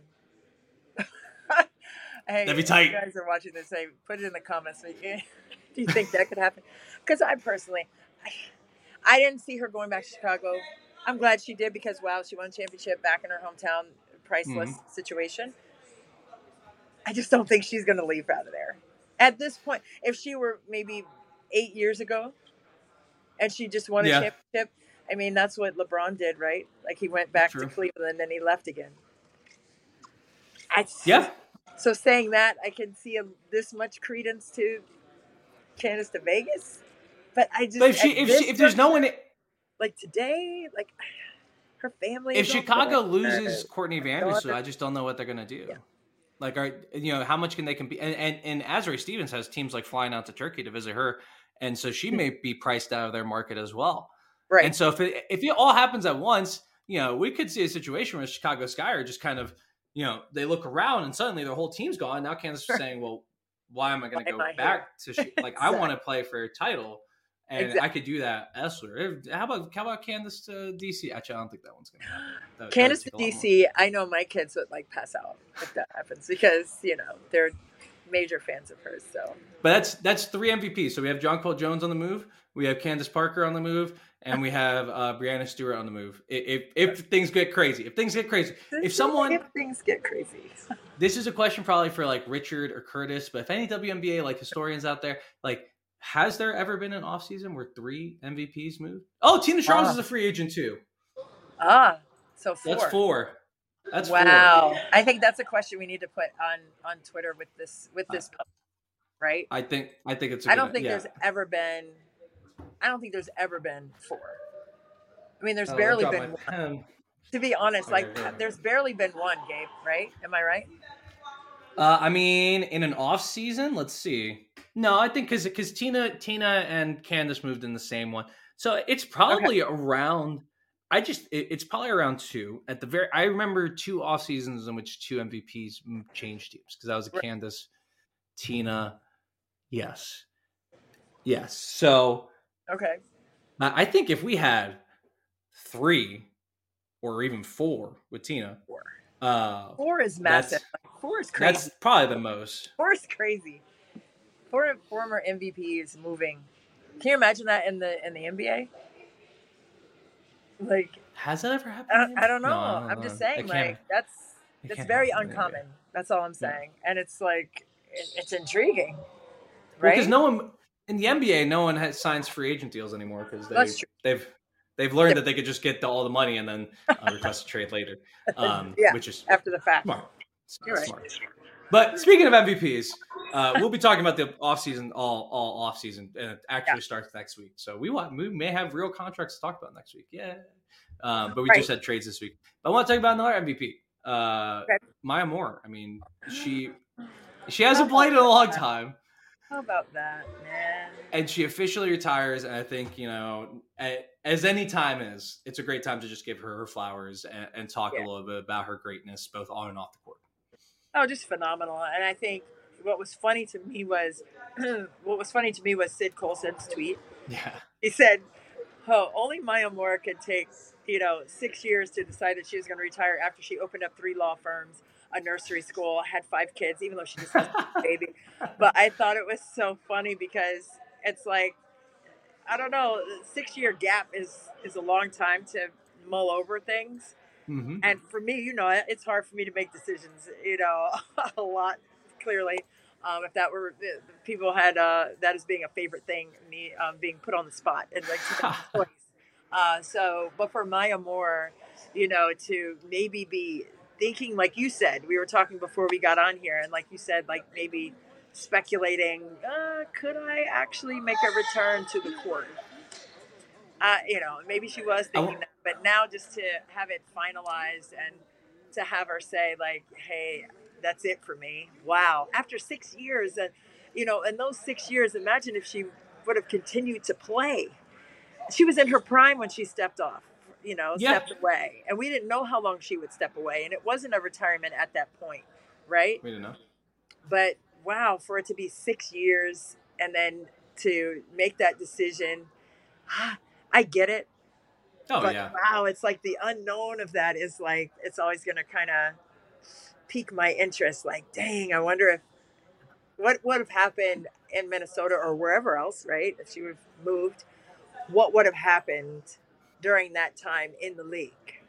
Hey, That'd be tight. If you guys are watching this, hey, put it in the comments. Do you think that could happen? Because I personally, I, I didn't see her going back to Chicago. I'm glad she did because, wow, she won a championship back in her hometown, priceless mm-hmm. situation. I just don't think she's going to leave out of there. At this point, if she were maybe eight years ago and she just won a yeah. championship, I mean, that's what LeBron did, right? Like he went back True. to Cleveland and then he left again. I, yeah. So saying that, I can see a, this much credence to Candace to Vegas, but I just but if she if, she, if there's no one like today, like her family. If Chicago loses Courtney Vandersloot, I just don't know what they're gonna do. Yeah. Like, are you know how much can they compete? And and, and Azurá Stevens has teams like flying out to Turkey to visit her, and so she may be priced out of their market as well. Right. And so if it if it all happens at once, you know, we could see a situation where Chicago Sky are just kind of. You know, they look around and suddenly their whole team's gone. Now Candace is saying, well, why am I going to go back here? to, she, like, exactly. I want to play for a title and exactly. I could do that elsewhere. How about, how about Candace to D C? Actually, I don't think that one's going to happen. That, Candace to D C, I know my kids would like pass out if that happens because, you know, they're major fans of hers. So, but that's, that's three M V Ps. So we have Jonquel Jones on the move. We have Candace Parker on the move. And we have uh, Brianna Stewart on the move. If, if if things get crazy, if things get crazy, if someone if things get crazy, this is a question probably for like Richard or Curtis. But if any W N B A like historians out there, like, has there ever been an offseason where three M V Ps moved? Oh, Tina Charles ah. is a free agent too. Ah, so four. That's four. That's wow. Four. I think that's a question we need to put on on Twitter with this with this, uh, right? I think I think it's. A I good, don't think yeah. there's ever been. I don't think there's ever been four. I mean, there's oh, barely been one. To be honest, like right, right. there's barely been one, Gabe, right? Am I right? Uh, I mean, in an off season, let's see. No, I think because because Tina Tina and Candace moved in the same one, so it's probably okay. around. I just it, it's probably around two at the very. I remember two off seasons in which two M V Ps changed teams because that was a right. Candace, Tina, yes, yes. So. Okay. I think if we had three or even four with Tina, four, uh, four is massive. Like, four is crazy. That's probably the most. Four is crazy. Four former M V Ps moving. Can you imagine that in the in the N B A? Like, has that ever happened? I don't, I don't know. No, I don't I'm know. just saying, like that's that's very uncommon. That's all I'm saying, yeah. and it's like it, it's intriguing, right? Because well, no one. In the N B A, no one has signs free agent deals anymore because they, they've they've learned yep. that they could just get the, all the money and then uh, request a trade later, um, yeah, which is after the fact. Smart. You're smart. Right. But speaking of M V Ps, uh, we'll be talking about the offseason, all all offseason, and it actually yeah. starts next week. So we want we may have real contracts to talk about next week. Yeah, um, but we right. just had trades this week. But I want to talk about another M V P, uh, okay. Maya Moore. I mean, she she hasn't played in a long time. How about that, man? And she officially retires, and I think, you know, as any time is, it's a great time to just give her her flowers and, and talk yeah. a little bit about her greatness, both on and off the court. Oh, just phenomenal. And I think what was funny to me was, what was funny to me was Sid Colson's tweet. Yeah. He said, oh, only Maya Moore could take, you know, six years to decide that she was going to retire after she opened up three law firms, a nursery school, had five kids, even though she just has a baby. But I thought it was so funny because it's like, I don't know, six year gap is, is a long time to mull over things. Mm-hmm. And for me, you know, it's hard for me to make decisions, you know, a lot clearly. Um, if that were people had uh, that as being a favorite thing, me um, being put on the spot and like choice. Uh, so, but for Maya Moore, you know, to maybe be thinking, like you said, we were talking before we got on here, and like you said, like maybe speculating, uh, could I actually make a return to the court? Uh, you know, maybe she was thinking that, but now just to have it finalized and to have her say, like, hey, that's it for me. Wow. After six years, and you know, in those six years, imagine if she would have continued to play. She was in her prime when she stepped off, you know, Yeah. stepped away. And we didn't know how long she would step away. And it wasn't a retirement at that point, right? We didn't know. But wow, for it to be six years and then to make that decision, I get it. Oh, but yeah. wow, it's like the unknown of that is like, it's always going to kind of pique my interest. Like, dang, I wonder if what would have happened in Minnesota or wherever else, right? If she would have moved, what would have happened during that time in the league?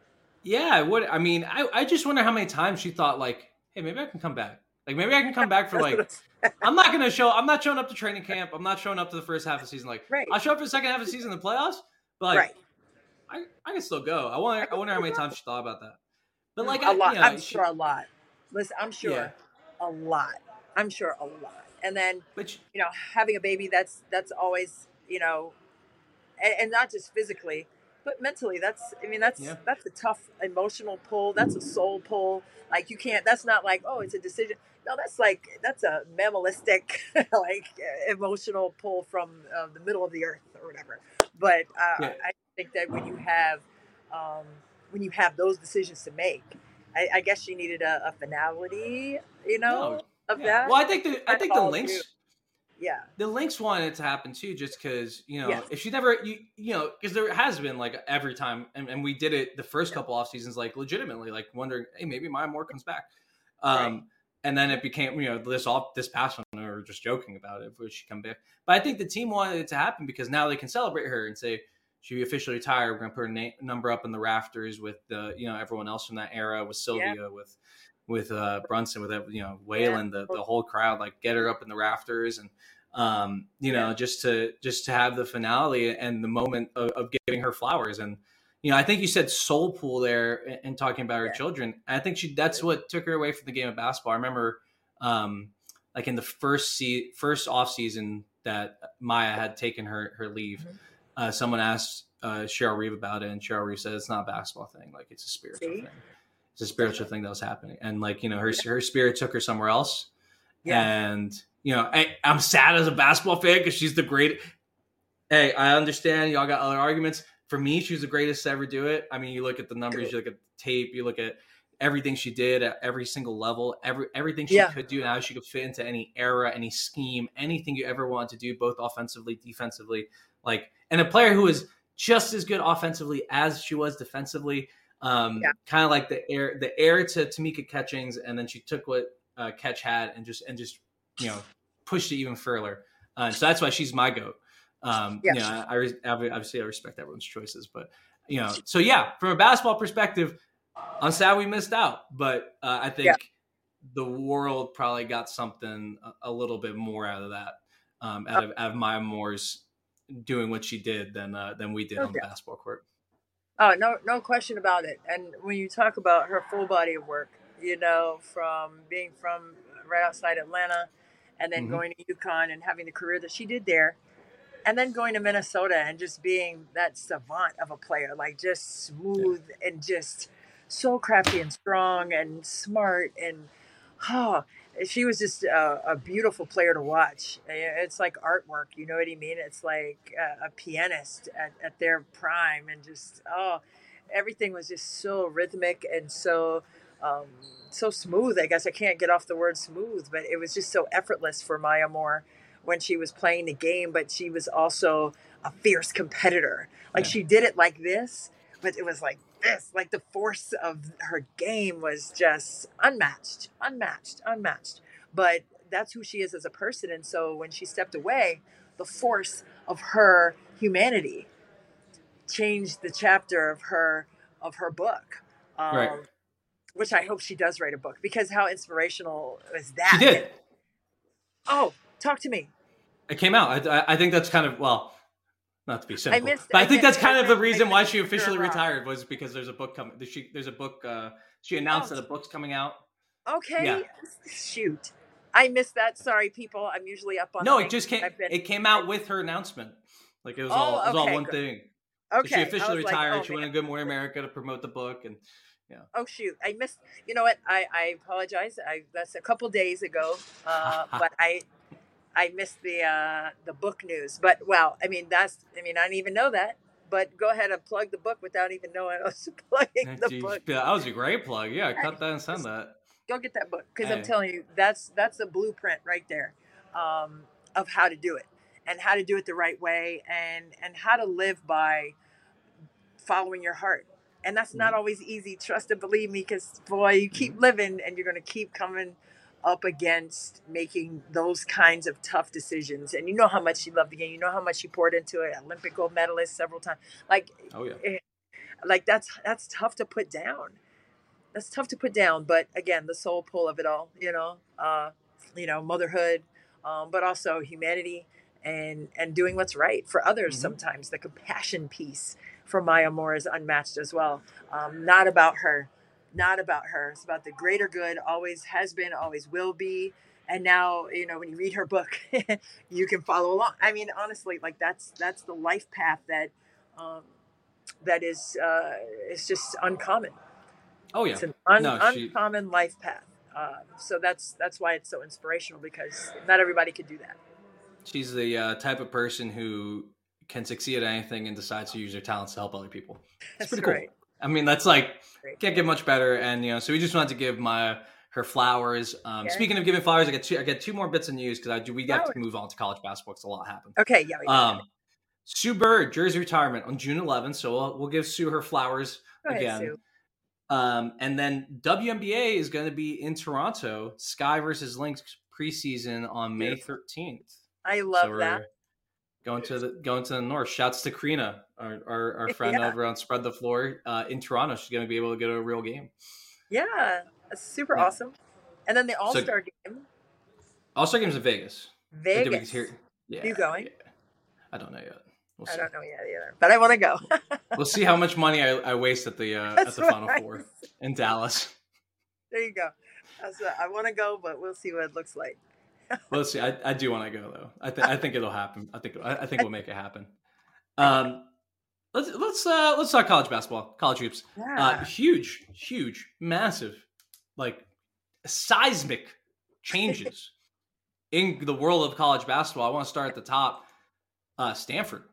Yeah, what I mean, I, I just wonder how many times she thought like, hey, maybe I can come back. Like maybe I can come back for like, I'm not gonna show. I'm not showing up to training camp. I'm not showing up to the first half of the season. Like, right. I'll show up for the second half of the season in the playoffs. But like, right. I, I can still go. I wonder. I wonder how many times she thought about that. But like, a lot. You know, I'm she, sure a lot. Listen, I'm sure yeah. a lot. I'm sure a lot. And then, but she, you know, having a baby, that's that's always, you know, and, and not just physically, but mentally. That's, I mean, that's yeah. that's a tough emotional pull. That's a soul pull. Like you can't. That's not like, oh, it's a decision. No, that's like that's a mammalistic, like emotional pull from uh, the middle of the earth or whatever. But uh, yeah. I think that when you have um, when you have those decisions to make, I, I guess you needed a, a finality, you know, no. of yeah. that. Well, I think the I think the Lynx. You. Yeah, the Lynx wanted it to happen too, just because you know yes. if she never you you know because there has been like every time, and, and we did it the first couple off seasons, like legitimately, like wondering, hey, maybe Maya Moore comes back. Um, right. And then it became, you know, this off this past one, we were just joking about it, would she come back? But I think the team wanted it to happen because now they can celebrate her and say she officially retired. We're going to put her na- number up in the rafters with the, you know, everyone else from that era, with Sylvia, yeah. with with uh, Brunson, with you know, Waylon, yeah. the the whole crowd, like get her up in the rafters, and um, you know, yeah. just to just to have the finale and the moment of, of giving her flowers. And you know, I think you said soul pool there and talking about her yeah. children. I think she that's what took her away from the game of basketball. I remember, um, like in the first se- first off season that Maya had taken her her leave, mm-hmm. uh, someone asked uh, Cheryl Reeve about it, and Cheryl Reeve said it's not a basketball thing, like it's a spiritual See? thing. It's a spiritual thing that was happening, and like you know, her yeah. her spirit took her somewhere else. Yeah. And you know, I, I'm sad as a basketball fan because she's the great. Hey, I understand y'all got other arguments. For me, she was the greatest to ever do it. I mean, you look at the numbers, you look at the tape, you look at everything she did at every single level, every everything she yeah. could do, and how she could fit into any era, any scheme, anything you ever wanted to do, both offensively, defensively. Like, and a player who was just as good offensively as she was defensively. Um, yeah. Kind of like the air, the air to Tamika Catchings, and then she took what uh, Catch had and just and just you know pushed it even further. Uh, so that's why she's my GOAT. Um, yeah. You know, I, I obviously I respect everyone's choices, but you know, so yeah, from a basketball perspective, I'm sad we missed out, but uh, I think yeah. the world probably got something a, a little bit more out of that, um, out of out of Maya Moore's doing what she did than uh, than we did okay. on the basketball court. Oh, no, no question about it. And when you talk about her full body of work, you know, from being from right outside Atlanta, and then mm-hmm. going to UConn and having the career that she did there. And then going to Minnesota and just being that savant of a player, like just smooth yeah. and just so crafty and strong and smart. And oh, she was just a, a beautiful player to watch. It's like artwork, you know what I mean? It's like a, a pianist at, at their prime. And just, oh, everything was just so rhythmic and so um, so smooth. I guess I can't get off the word smooth, but it was just so effortless for Maya Moore when she was playing the game, but she was also a fierce competitor. Like yeah. she did it like this, but it was like this, like the force of her game was just unmatched, unmatched, unmatched. But that's who she is as a person. And so when she stepped away, the force of her humanity changed the chapter of her, of her book. Um, right. Which I hope she does write a book, because how inspirational is that? She did. Oh, talk to me. It came out. I, I think that's kind of, well, not to be simple, I missed, but I, I think missed, that's kind I of missed, the reason why she officially sure retired, was because there's a book coming. She, there's a book. Uh, she announced oh. that a book's coming out. Okay. Yeah. Shoot. I missed that. Sorry, people. I'm usually up on. No, it just came. Been, it came out with her announcement. Like it was oh, all. It was okay, all one good. thing. Okay. So she officially retired. Like, oh, she went to Good Morning America to promote the book, and Yeah. Oh shoot, I missed. You know what? I I apologize. I that's a couple days ago. Uh, but I I missed the uh the book news. But well, I mean that's. I mean I didn't even know that. But go ahead and plug the book without even knowing I was plugging the Jeez, book. that was a great plug. Yeah, cut that and send that. Go get that book because I'm Hey. telling you, that's that's the blueprint right there, um, of how to do it and how to do it the right way and and how to live by following your heart. And that's not always easy. Trust and believe me, because boy, you keep living and you're going to keep coming up against making those kinds of tough decisions. And you know how much you love the game. You know how much you poured into it. Olympic gold medalist several times. Like, Oh yeah. eh, like that's that's tough to put down. That's tough to put down. But again, the soul pull of it all. You know, uh, you know, motherhood, um, but also humanity and and doing what's right for others. Mhm. Sometimes the compassion piece for Maya Moore is unmatched as well. Um, not about her, not about her. It's about the greater good. Always has been, always will be. And now, you know, when you read her book, you can follow along. I mean, honestly, like that's that's the life path that um, that is uh, is just uncommon. Oh yeah. It's an un- No, she- uncommon life path. Uh, so that's that's why it's so inspirational, because not everybody could do that. She's the uh, type of person who can succeed at anything and decides to use their talents to help other people. It's That's pretty cool. right. I mean, that's like Great. can't get much better. And you know, so we just wanted to give Maya her flowers. Um, Okay. Speaking of giving flowers, I got two. I got two more bits of news because I do. We have Flowers. to move on to college basketball because a lot happened. Okay, yeah. we got Um, Sue Bird, jersey retirement on June eleventh. So we'll, we'll give Sue her flowers Go ahead, again. Sue. Um, and then W N B A is going to be in Toronto. Sky versus Lynx preseason on May Beautiful. thirteenth. I love so that. we're Going to the going to the north. Shouts to Karina, our our, our friend Yeah. over on Spread the Floor uh, in Toronto. She's going to be able to get a real game. Yeah, that's super Yeah. awesome. And then the All Star game, All Star games in Vegas. Or did we Vegas. hear- Yeah, You going? yeah. I don't know yet. We'll I see. don't know yet either, but I want to go. We'll see how much money I, I waste at the uh, at That's the Final right. Four in Dallas. There you go. That's what, I want to go, but we'll see what it looks like. Let's see. I, I do want to go though. I think I think it'll happen. I think I, I think we'll make it happen. Um, let's let's uh, let's talk college basketball, college hoops. Yeah. Uh, huge, huge, massive, like seismic changes in the world of college basketball. I want to start at the top. Uh, Stanford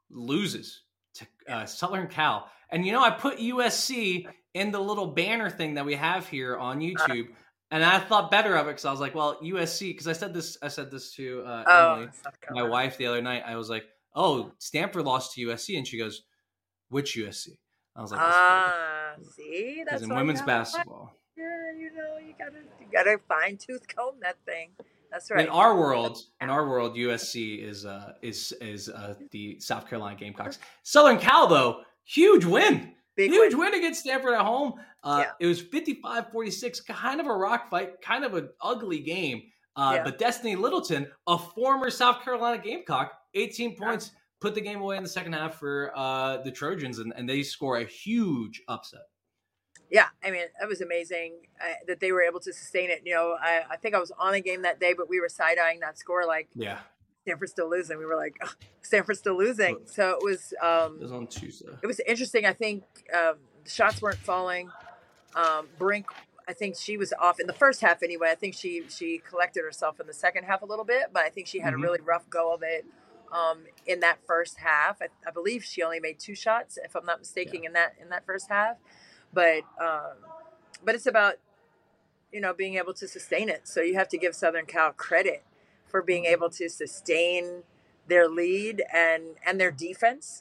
loses to uh, Southern Cal, and you know I put U S C in the little banner thing that we have here on YouTube. And I thought better of it because I was like, well, U S C, because I said this, I said this to uh, oh, Emily, South my Carolina. wife, the other night. I was like, oh, Stanford lost to U S C, and she goes, which U S C? I was like, Ah, see, because that's in why you women's gotta- basketball, Yeah, you know, you gotta you gotta fine tooth comb that thing. That's right. in our world, in our world, U S C is uh, is is uh, the South Carolina Gamecocks. Southern Cal, though, huge win. Big Huge win. win against Stanford at home. Uh, Yeah. It was fifty-five forty-six, kind of a rock fight, kind of an ugly game. Uh, Yeah. But Destiny Littleton, a former South Carolina Gamecock, eighteen points, put the game away in the second half for uh, the Trojans, and, and they score a huge upset. Yeah, I mean, that was amazing uh, that they were able to sustain it. You know, I, I think I was on a game that day, but we were side eyeing that score like Yeah, Stanford's still losing. We were like, oh, Stanford's still losing. So it was um, it was on Tuesday. it was interesting. I think um, the shots weren't falling. Um, Brink, I think she was off in the first half anyway. I think she she collected herself in the second half a little bit, but I think she had Mhm. a really rough go of it um, in that first half. I, I believe she only made two shots, if I'm not mistaken, in that in that first half. But um, but it's about you know being able to sustain it. So you have to give Southern Cal credit for being able to sustain their lead and and their defense.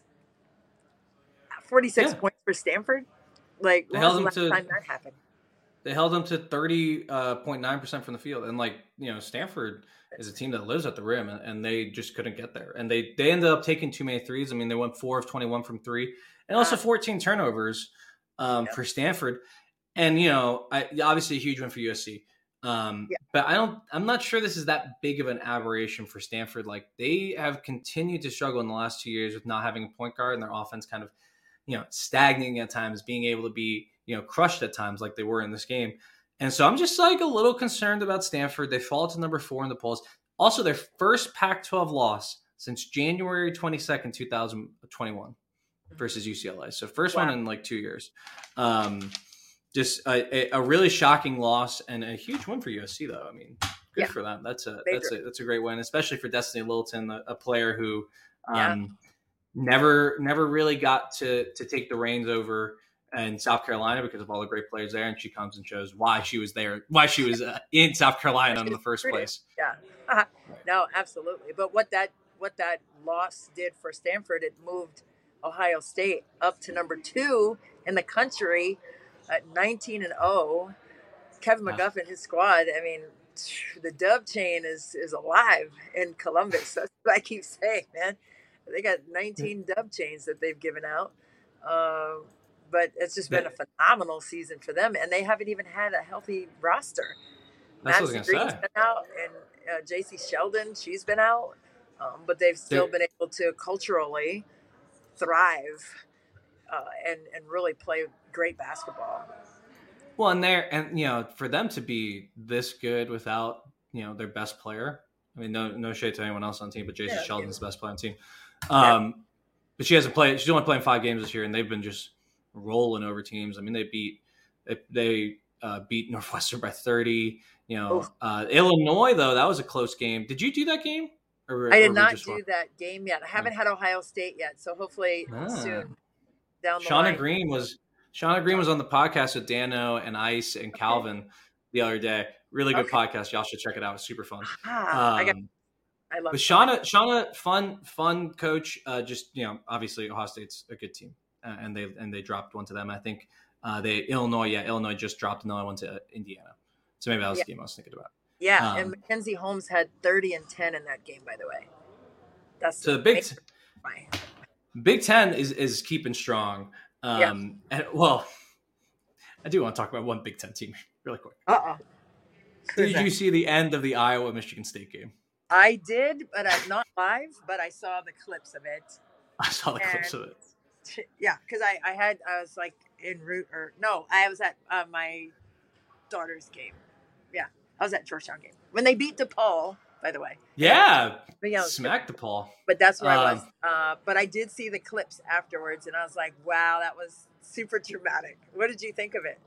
forty-six Yeah. points for Stanford. Like, They when held was the them last to- time that happened? They held them to thirty point nine percent from the field. And, like, you know, Stanford is a team that lives at the rim, and, and they just couldn't get there. And they, they ended up taking too many threes. I mean, they went four of twenty-one from three, and also Ah. fourteen turnovers um, Yep. for Stanford. And, you know, I, obviously a huge win for U S C. Um, Yeah. But I don't, I'm not sure this is that big of an aberration for Stanford. Like, they have continued to struggle in the last two years with not having a point guard, and their offense kind of, you know, stagnating at times, being able to be, you know, crushed at times like they were in this game. And so I'm just like a little concerned about Stanford. They fall to number four in the polls. Also, their first Pac twelve loss since January twenty-second, twenty twenty-one versus U C L A. So first Wow. one in like two years. Um, just a, a really shocking loss and a huge win for U S C, though. I mean, good Yeah. for them. That's a Major. that's a that's a great win, especially for Destiny Littleton, a, a player who um, Yeah. never never really got to to take the reins over in South Carolina because of all the great players there, and she comes and shows why she was there, why she was uh, in South Carolina in the first place. Yeah, uh, no, absolutely. But what that what that loss did for Stanford, it moved Ohio State up to number two in the country at nineteen and oh. Kevin McGuffin, his squad. I mean, the Dub chain is is alive in Columbus. That's what I keep saying, man. They got nineteen Dub chains that they've given out. Um, but it's just been a phenomenal season for them, and they haven't even had a healthy roster. That's Matt what I was Green's gonna say. been out, and uh, J C Sheldon, she's been out, um, but they've still They're- been able to culturally thrive uh, and and really play great basketball. Well, and there, and you know, for them to be this good without you know their best player. I mean, no no shade to anyone else on the team, but J C Yeah, Sheldon's yeah. the best player on the team. Um, but she hasn't played. She's only playing five games this year, and they've been just rolling over teams. I mean, they beat they, they uh, beat Northwestern by thirty. You know, uh, Illinois though, that was a close game. Did you do that game? Or, I or did we not just do watched? that game yet. I haven't had Ohio State yet, so hopefully Ah. soon down the Shauna line. Green was Shauna Green was on the podcast with Dano and Ice and Calvin the other day. Really good Okay. podcast. Y'all should check it out. It's super fun. Ah, I got. Um, I love. But Shauna, Shauna, fun, fun coach. Uh, just you know, obviously Ohio State's a good team, uh, and they and they dropped one to them. I think uh, they Illinois, yeah, Illinois just dropped another one to Indiana. So maybe that was Yeah. the game I was thinking about. Yeah, um, and Mackenzie Holmes had thirty and ten in that game. By the way, that's So the Big Big. Big Ten is is keeping strong. Um, Yeah. And well, I do want to talk about one Big Ten team really quick. Uh oh. Did you see the end of the Iowa Michigan State game? I did, but I'm not live. But I saw the clips of it. I saw the clips And- of it. Yeah, because I, I had I was like en route or no, I was at uh, my daughter's game. Yeah, I was at Georgetown game when they beat DePaul. By the way, Yeah, but, you know, smack the Paul. but that's where I was. Um, Uh, but I did see the clips afterwards, and I was like, wow, that was super dramatic. What did you think of it?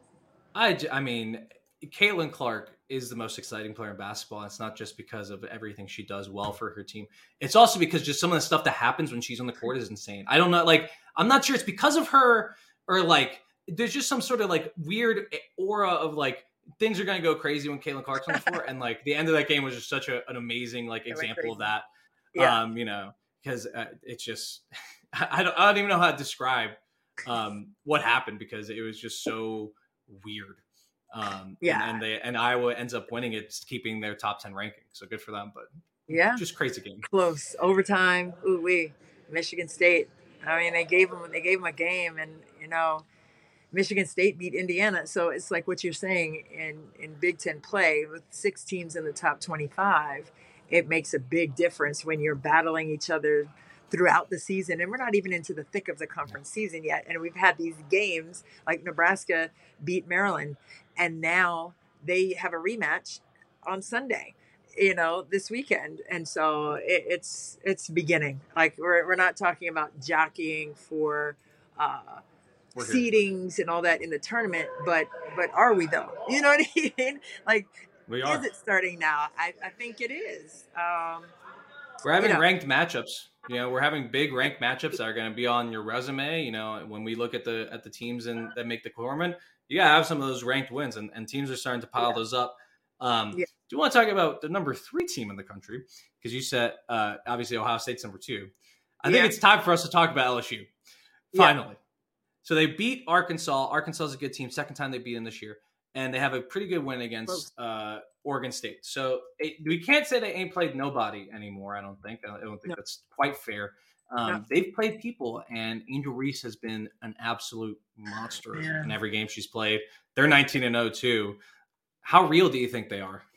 I, j- I mean, Caitlin Clark is the most exciting player in basketball. It's not just because of everything she does well for her team. It's also because just some of the stuff that happens when she's on the court is insane. I don't know. Like, I'm not sure it's because of her or like, there's just some sort of like weird aura of like, things are going to go crazy when Caitlin Clark's on the floor. And like the end of that game was just such a, an amazing like It went example of crazy. that. Yeah. Um, you know, because uh, it's just, I don't, I don't even know how to describe um, what happened because it was just so weird. Um, Yeah. and, and they and Iowa ends up winning it, keeping their top ten ranking. So good for them, but Yeah, just crazy game. close overtime. Ooh wee, Michigan State. I mean, they gave them they gave them a game, and you know, Michigan State beat Indiana. So it's like what you're saying in in Big Ten play with six teams in the top twenty-five. It makes a big difference when you're battling each other throughout the season, and we're not even into the thick of the conference season yet. And we've had these games like Nebraska beat Maryland, and now they have a rematch on Sunday, you know, this weekend. And so it, it's it's beginning. Like we're we're not talking about jockeying for uh, We're here. seedings and all that in the tournament, but but are we though? You know what I mean? Like, We are. is it starting now? I, I think it is. Um, We're having you know. ranked matchups. You know, we're having big ranked matchups that are going to be on your resume. You know, when we look at the at the teams in, that make the tournament, you got to have some of those ranked wins, and, and teams are starting to pile Yeah. those up. Um, Yeah. Do you want to talk about the number three team in the country? Because you said uh, obviously Ohio State's number two. I think Yeah. it's time for us to talk about L S U. Yeah. Finally. So they beat Arkansas. Arkansas is a good team. Second time they beat them this year. And they have a pretty good win against uh, Oregon State. So it, we can't say they ain't played nobody anymore, I don't think. I don't think No. that's quite fair. Um, No. They've played people, and Angel Reese has been an absolute monster Yeah. in every game she's played. They're nineteen and oh too. How real do you think they are?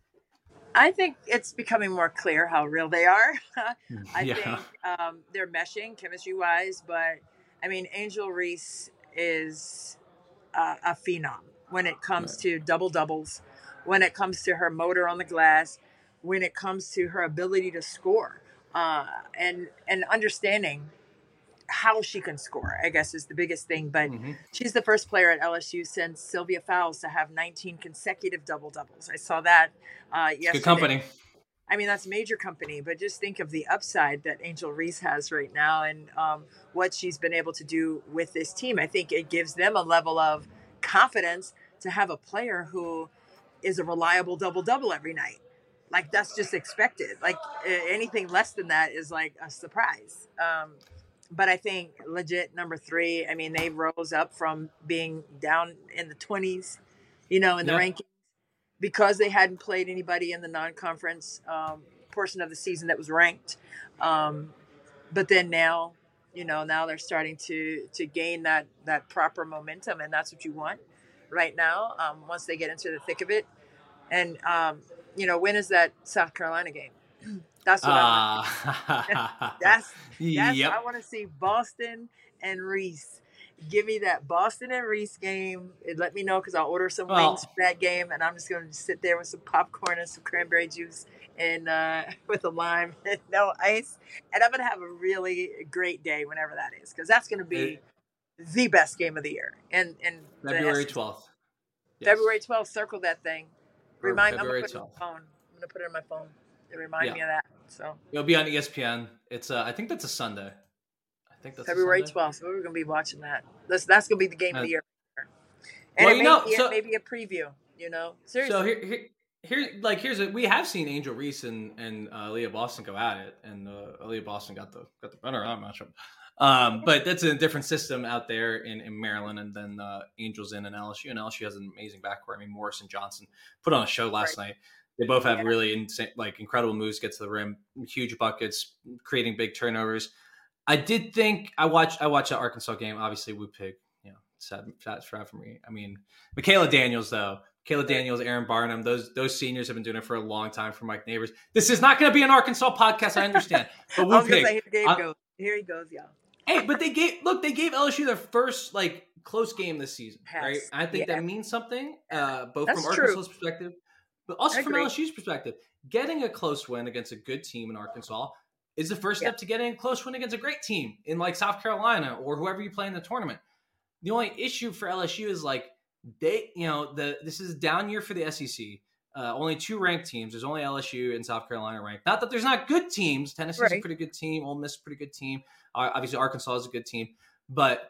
I think it's becoming more clear how real they are. I Yeah. think um, they're meshing chemistry wise, but I mean, Angel Reese is uh, a phenom when it comes Right. to double doubles, when it comes to her motor on the glass, when it comes to her ability to score, uh, and and understanding how she can score, I guess, is the biggest thing. But Mm-hmm. she's the first player at L S U since Sylvia Fowles to have nineteen consecutive double doubles. I saw that uh, yesterday. Good company. I mean, that's major company, but just think of the upside that Angel Reese has right now and um, what she's been able to do with this team. I think it gives them a level of confidence to have a player who is a reliable double-double every night. Like, that's just expected. Like, anything less than that is like a surprise. Um, but I think legit number three, I mean, they rose up from being down in the twenties, you know, in the Yeah. rankings, because they hadn't played anybody in the non-conference um, portion of the season that was ranked. Um, but then now, you know, now they're starting to to gain that that proper momentum, and that's what you want right now um, once they get into the thick of it. And, um, you know, when is that South Carolina game? That's what uh, I want. That's, that's yep. I want to see Boston and Reese. Give me that Boston and Reese game. And let me know, because I'll order some Well, wings for that game, and I'm just going to sit there with some popcorn and some cranberry juice and uh, with a lime and no ice. And I'm going to have a really great day whenever that is, because that's going to be it, the best game of the year. And, and February twelfth. Yes. February twelfth, circle that thing. Remind me, I'm going to put it on my phone. I'm going to put it on my phone. It remind yeah. me of that. So it'll be on E S P N. It's uh, I think that's a Sunday. I think that's February twelfth. So we're going to be watching that. That's that's going to be the game uh, of the year. And well, it you may know, be, so, maybe a preview. You know, seriously. So here, here, here like here's a, we have seen Angel Reese and and uh, Aaliyah Boston go at it, and uh, Aaliyah Boston got the got the better of that matchup. Um, but that's a different system out there in, in Maryland, and then uh, Angels in and L S U, and L S U has an amazing backcourt. I mean, Morris and Johnson put on a show last right. night. They both have yeah. really insane, like incredible moves, get to the rim, huge buckets, creating big turnovers. I did think I watched I watched the Arkansas game. Obviously, Whoop Pig, you know, sad, sad, sad for me. I mean, Michaela Daniels though, Michaela Daniels, Aaron Barnum, those those seniors have been doing it for a long time. For Mike Neighbors, this is not going to be an Arkansas podcast. I understand, but Whoop Pig, say, here, goes. here he goes, y'all. Hey, but they gave look. They gave L S U their first like close game this season, Pass. right? I think yeah. that means something, uh, both That's from Arkansas's true. perspective, but also from L S U's perspective. Getting a close win against a good team in Arkansas is the first yeah. step to getting a close win against a great team in like South Carolina or whoever you play in the tournament. The only issue for L S U is like they, you know, the this is a down year for the S E C. Uh, only two ranked teams. There's only L S U and South Carolina ranked. Not that there's not good teams. Tennessee's right. a pretty good team. Ole Miss is a pretty good team. Uh, obviously, Arkansas is a good team. But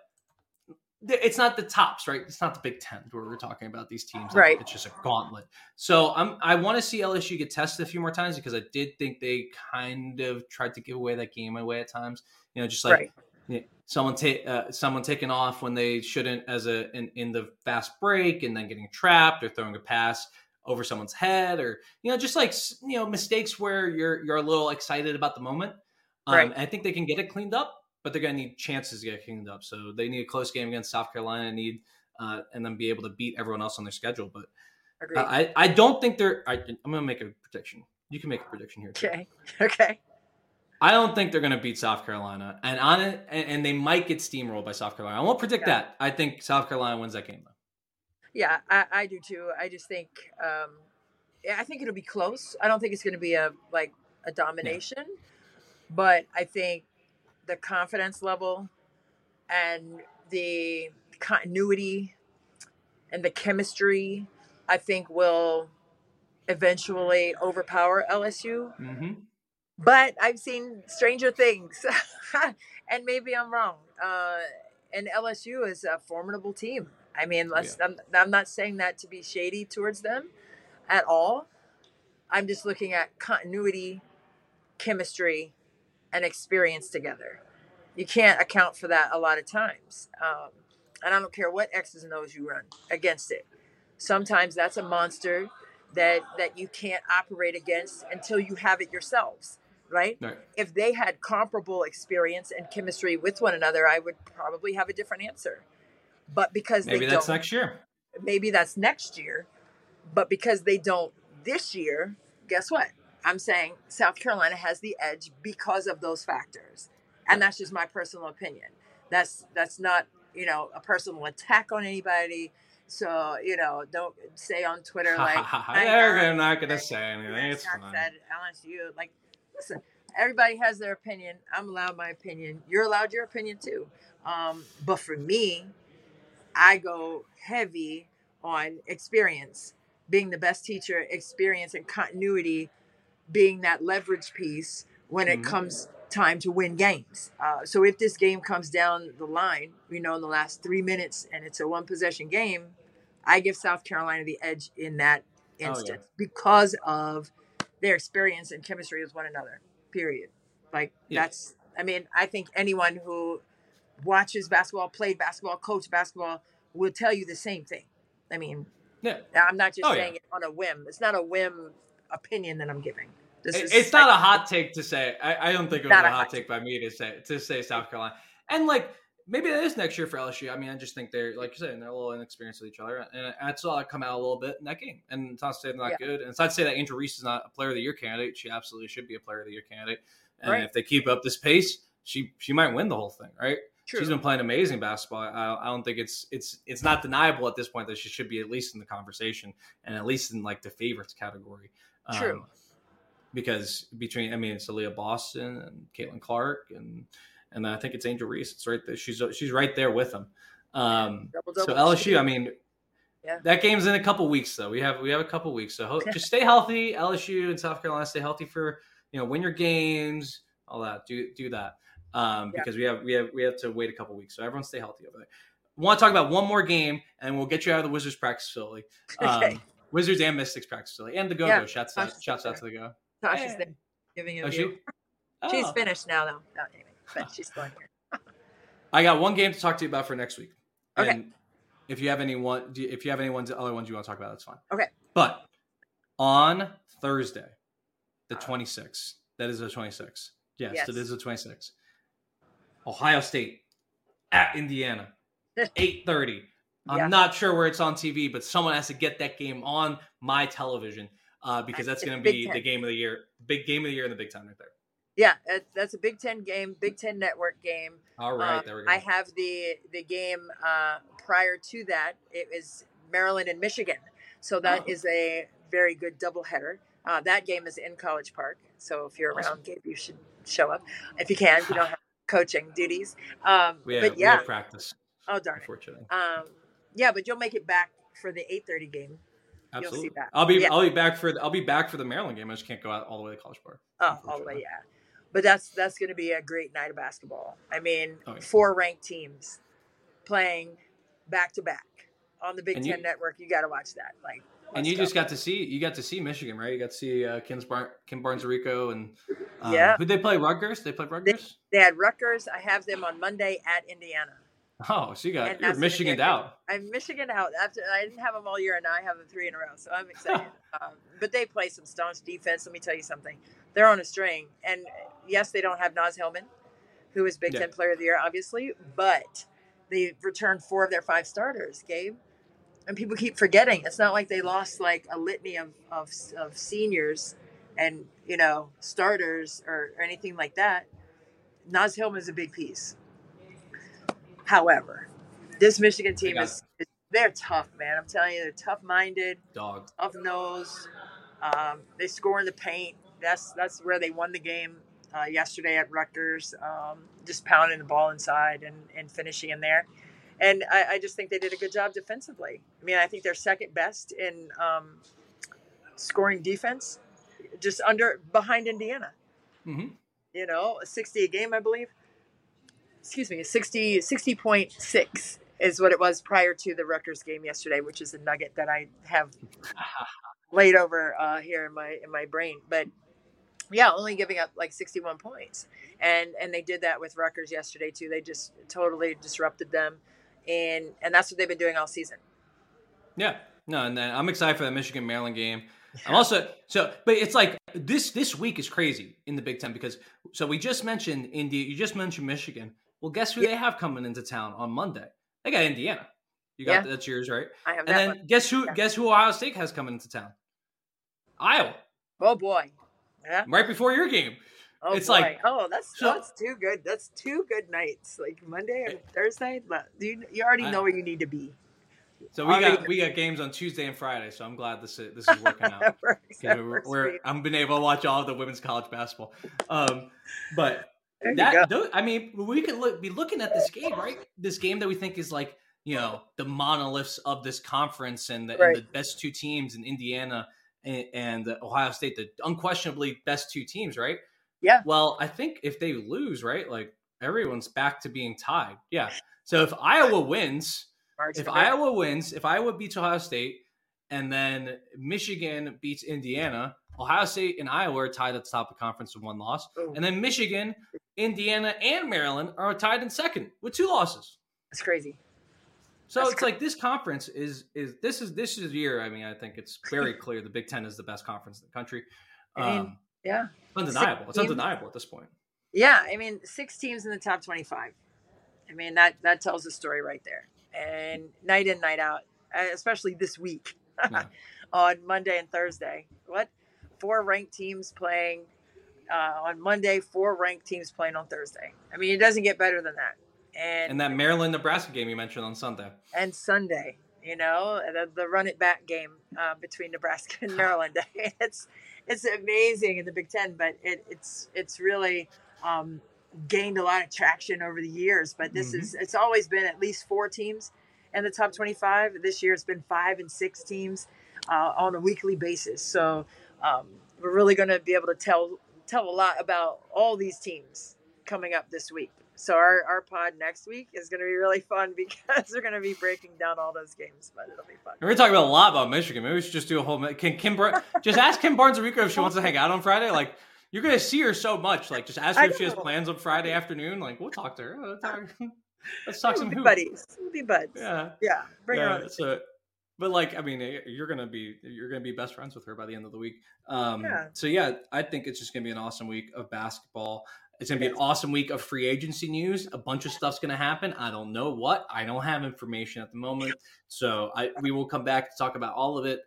th- it's not the tops, right? It's not the Big Ten where we're talking about these teams. Right. It's just a gauntlet. So I'm, I want to see L S U get tested a few more times because I did think they kind of tried to give away that game away at times. You know, just like right. you know, someone, ta- uh, someone taking off when they shouldn't as a in, in the fast break and then getting trapped or throwing a pass over someone's head, or, you know, just like, you know, mistakes where you're, you're a little excited about the moment. Um, right. And I think they can get it cleaned up, but they're going to need chances to get cleaned up. So they need a close game against South Carolina, need, uh, and then be able to beat everyone else on their schedule. But uh, I, I don't think they're, I, I'm going to make a prediction. You can make a prediction here too. Okay. Okay. I don't think they're going to beat South Carolina, and on it, and, and they might get steamrolled by South Carolina. I won't predict yeah. that. I think South Carolina wins that game though. Yeah, I, I do too. I just think, um, I think it'll be close. I don't think it's going to be a like a domination, yeah. but I think the confidence level and the continuity and the chemistry, I think, will eventually overpower L S U. Mm-hmm. But I've seen stranger things, and maybe I'm wrong. Uh, and L S U is a formidable team. I mean, let's, yeah. I'm, I'm not saying that to be shady towards them at all. I'm just looking at continuity, chemistry, and experience together. You can't account for that a lot of times. Um, and I don't care what X's and O's you run against it. Sometimes that's a monster that, that you can't operate against until you have it yourselves, right? right? If they had comparable experience and chemistry with one another, I would probably have a different answer. But because maybe they that's don't, next year. Maybe that's next year. But because they don't this year, guess what? I'm saying South Carolina has the edge because of those factors. And that's just my personal opinion. That's that's not, you know, a personal attack on anybody. So, you know, don't say on Twitter like they're not going to say anything. It's fine. Said L S U. Like, listen, everybody has their opinion. I'm allowed my opinion. You're allowed your opinion too. Um, but for me, I go heavy on experience, being the best teacher, experience and continuity, being that leverage piece when it mm-hmm. comes time to win games. Uh, so if this game comes down the line, you know, in the last three minutes and it's a one possession game, I give South Carolina the edge in that instance oh, yeah. because of their experience and chemistry with one another, period. Like yeah. that's, I mean, I think anyone who watches basketball, played basketball, coached basketball will tell you the same thing. I mean, yeah. I'm not just oh, saying yeah. it on a whim. It's not a whim opinion that I'm giving. This it, is it's not a hot take to say. I, I don't think it was a, a hot take, take by me to say to say South Carolina. And like maybe it is next year for L S U. I mean, I just think they're like you said, they're a little inexperienced with each other, and I saw it come out a little bit in that game. And it's not to say they're not yeah. good, and it's not to say that Angel Reese is not a Player of the Year candidate. She absolutely should be a Player of the Year candidate. And right. if they keep up this pace, she she might win the whole thing, right? True. She's been playing amazing basketball. I, I don't think it's it's it's not deniable at this point that she should be at least in the conversation and at least in like the favorites category. Um, True. Because between, I mean, it's Aaliyah Boston and Caitlin Clark and and I think it's Angel Reese. It's right there. She's she's right there with them. Um, double, double, so L S U, I mean, yeah. that game's in a couple weeks though. We have we have a couple weeks. So ho- just stay healthy. L S U and South Carolina, stay healthy for you know win your games, all that. Do do that. Um, yeah. Because we have we have we have to wait a couple weeks, so everyone stay healthy over there. I want to talk about one more game, and we'll get you out of the Wizards practice facility, um, okay. Wizards and Mystics practice facility, and the Go Go. Yeah. Shouts out, shouts out to the Go. Tasha's hey. there, giving a oh, view. She? Oh. She's finished now, though. No, anyway, but she's still here. I got one game to talk to you about for next week. Okay. And if you have any one, if you have any ones, other ones you want to talk about, that's fine. Okay. But on Thursday, the twenty-sixth, that is the twenty-sixth. Yes, yes. It is the twenty-sixth. Ohio State at Indiana, eight thirty. I'm yeah. not sure where it's on T V, but someone has to get that game on my television uh, because that's going to be the game of the year, big game of the year in the Big Ten right there. Yeah, that's a Big Ten game, Big Ten Network game. All right, um, there we go. I have the the game uh, prior to that. It was Maryland and Michigan, so that oh. is a very good doubleheader. Uh, that game is in College Park, so if you're awesome. around, Gabe, you should show up if you can. If you don't have coaching duties. Um, we have, but yeah, we have practice. Oh darn unfortunately. it. Um, yeah, but you'll make it back for the eight thirty game. Absolutely. You'll see that. I'll be yeah. I'll be back for the, I'll be back for the Maryland game. I just can't go out all the way to College Park. Oh, all the way, yeah. But that's that's going to be a great night of basketball. I mean, oh, yeah. four ranked teams playing back to back on the Big and Ten you, Network. You got to watch that. Like, and you go. just got to see you got to see Michigan, right? You got to see uh, Kim, Bar- Kim Barnes-Rico and um, yeah. Who they play? Rutgers. They play Rutgers. They, they had Rutgers. I have them on Monday at Indiana. Oh, so you got you're Michigan out. I'm Michigan out. After I didn't have them all year, and now I have them three in a row. So I'm excited. um, but they play some staunch defense. Let me tell you something. They're on a string, and yes, they don't have Naz Hillman, who is Big yeah. Ten Player of the Year, obviously, but they returned four of their five starters, Gabe. And people keep forgetting. It's not like they lost like a litany of, of, of seniors and, you know, starters or, or anything like that. Naz Hillman is a big piece. However, this Michigan team is, is they're tough, man. I'm telling you, they're tough-minded, dog, tough-nosed. Um, they score in the paint. That's that's where they won the game uh, yesterday at Rutgers. Um, just pounding the ball inside and, and finishing in there. And I, I just think they did a good job defensively. I mean, I think they're second best in um, scoring defense, just under behind Indiana. Mm-hmm. You know, a sixty a game, I believe. Excuse me, sixty, sixty point six is what it was prior to the Rutgers game yesterday, which is a nugget that I have laid over uh, here in my in my brain. But yeah, only giving up like sixty-one points, and and they did that with Rutgers yesterday too. They just totally disrupted them, and and that's what they've been doing all season. Yeah, no, and then I'm excited for the Michigan Maryland game. Yeah. I'm also so, but it's like this this week is crazy in the Big Ten because so we just mentioned India, you just mentioned Michigan. Well, guess who yeah. they have coming into town on Monday? They got Indiana. You got yeah. that's yours, right? I have and that then one. guess who? Yeah. Guess who Ohio State has coming into town? Iowa. Oh boy, yeah. Right before your game. Oh it's boy. like oh that's so, that's too good. That's two good nights, like Monday and Thursday. But you you already know I, where you need to be. So we got we got games on Tuesday and Friday, so I'm glad this is this is working out. we're, we're, I'm been able to watch all of the women's college basketball. Um, but that those, I mean, we could look, be looking at this game, right? This game that we think is like, you know, the monoliths of this conference and the, right. and the best two teams in Indiana and, and Ohio State, the unquestionably best two teams, right? Yeah. Well, I think if they lose, right, like everyone's back to being tied. Yeah. So if Iowa wins. If Iowa wins, if Iowa beats Ohio State, and then Michigan beats Indiana, Ohio State and Iowa are tied at the top of the conference with one loss. Ooh. And then Michigan, Indiana, and Maryland are tied in second with two losses. That's crazy. So That's it's cr- like this conference is is this is this is year. I mean, I think it's very clear the Big Ten is the best conference in the country. Um, I mean, yeah, undeniable. It's undeniable at this point. Yeah, I mean, six teams in the top twenty-five. I mean, that that tells the story right there. And night in, night out, especially this week yeah. on Monday and Thursday. What? Four ranked teams playing uh, on Monday, four ranked teams playing on Thursday. I mean, it doesn't get better than that. And, and that Maryland-Nebraska game you mentioned on Sunday. And Sunday, you know, the, the run-it-back game uh, between Nebraska and Maryland. it's it's amazing in the Big Ten, but it, it's it's really um, – gained a lot of traction over the years, but this mm-hmm. is it's always been at least four teams in the top twenty-five. This year it's been five and six teams uh, on a weekly basis. So um, we're really going to be able to tell tell a lot about all these teams coming up this week. So our, our pod next week is going to be really fun because we're going to be breaking down all those games, but it'll be fun. We're talking about a lot about Michigan. Maybe we should just do a whole can Kim just ask Kim Barnes-Arico if she wants to hang out on Friday. Like, you're going to see her so much. Like, just ask her if she has plans on Friday afternoon. Like, we'll talk to her. We'll talk, let's talk we'll some be hoops. buddies. We'll be buds. Yeah. Yeah. Bring yeah, her on. So, but, like, I mean, you're going to be you're going to be best friends with her by the end of the week. Um, yeah. So, yeah, I think it's just going to be an awesome week of basketball. It's going to be an awesome week of free agency news. A bunch of stuff's going to happen. I don't know what. I don't have information at the moment. So, I we will come back to talk about all of it.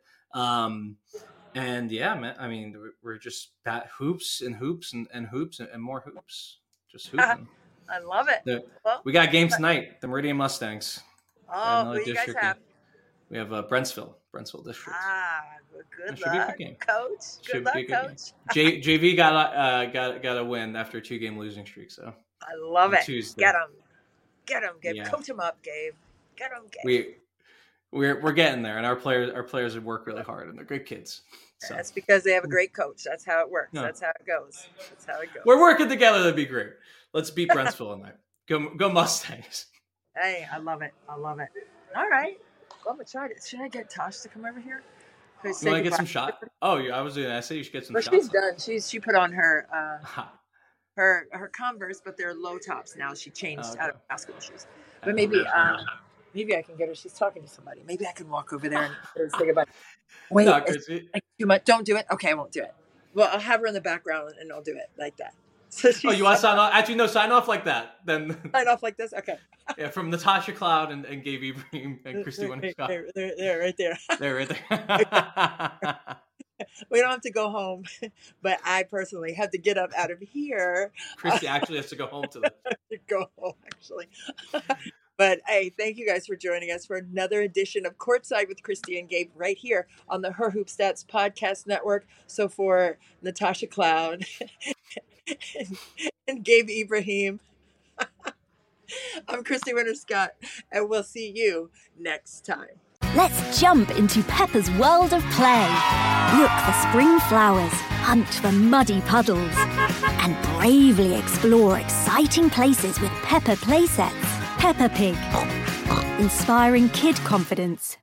Um And yeah, man, I mean, we're just that hoops and hoops and, and hoops and, and more hoops. Just hooping. I love it. The, well, we got games tonight. The Meridian Mustangs. Oh, who do you guys have? Game. We have uh, Brentsville, Brentsville District. Ah, good that luck, good coach. Good should luck, good coach. J, JV got a, uh, got got a win after a two game losing streak. So I love it. Tuesday. Get them, get them, Gabe. Yeah. Coach them up, Gabe. Get them, Gabe. We we're we're getting there, and our players our players would work really hard, and they're good kids. So. That's because they have a great coach. That's how it works. No. That's how it goes. That's how it goes. We're working together. That'd be great. Let's beat Brentsville tonight. Go, go Mustangs. Hey, I love it. I love it. All right. Well, I'm gonna try it. Should I get Tosh to come over here? You want to get some shot? Oh, yeah. I was going to say you should get some well, shots. She's done. She's she put on her uh, her her Converse, but they're low tops now. She changed oh, okay. out of basketball shoes. But maybe um, maybe I can get her. She's talking to somebody. Maybe I can walk over there and let her say goodbye. Wait, no, it's, it's too much. Don't do it. Okay, I won't do it. Well, I'll have her in the background and I'll do it like that. So oh, you want to sign off? Actually, no, sign off like that. Then sign off like this? Okay. Yeah, from Natasha Cloud and, and Gabe Ibrahim and Christy Winter Scott. They're, they're, they're right there. They're right there. We don't have to go home, but I personally have to get up out of here. Christy actually has to go home to the to go home, actually. But hey, thank you guys for joining us for another edition of Courtside with Christy and Gabe right here on the Her Hoop Stats Podcast Network. So for Natasha Cloud and, and Gabe Ibrahim, I'm Christy Winter Scott, and we'll see you next time. Let's jump into Peppa's world of play. Look for spring flowers, hunt for muddy puddles, and bravely explore exciting places with Peppa playsets. Peppa Pig, inspiring kid confidence.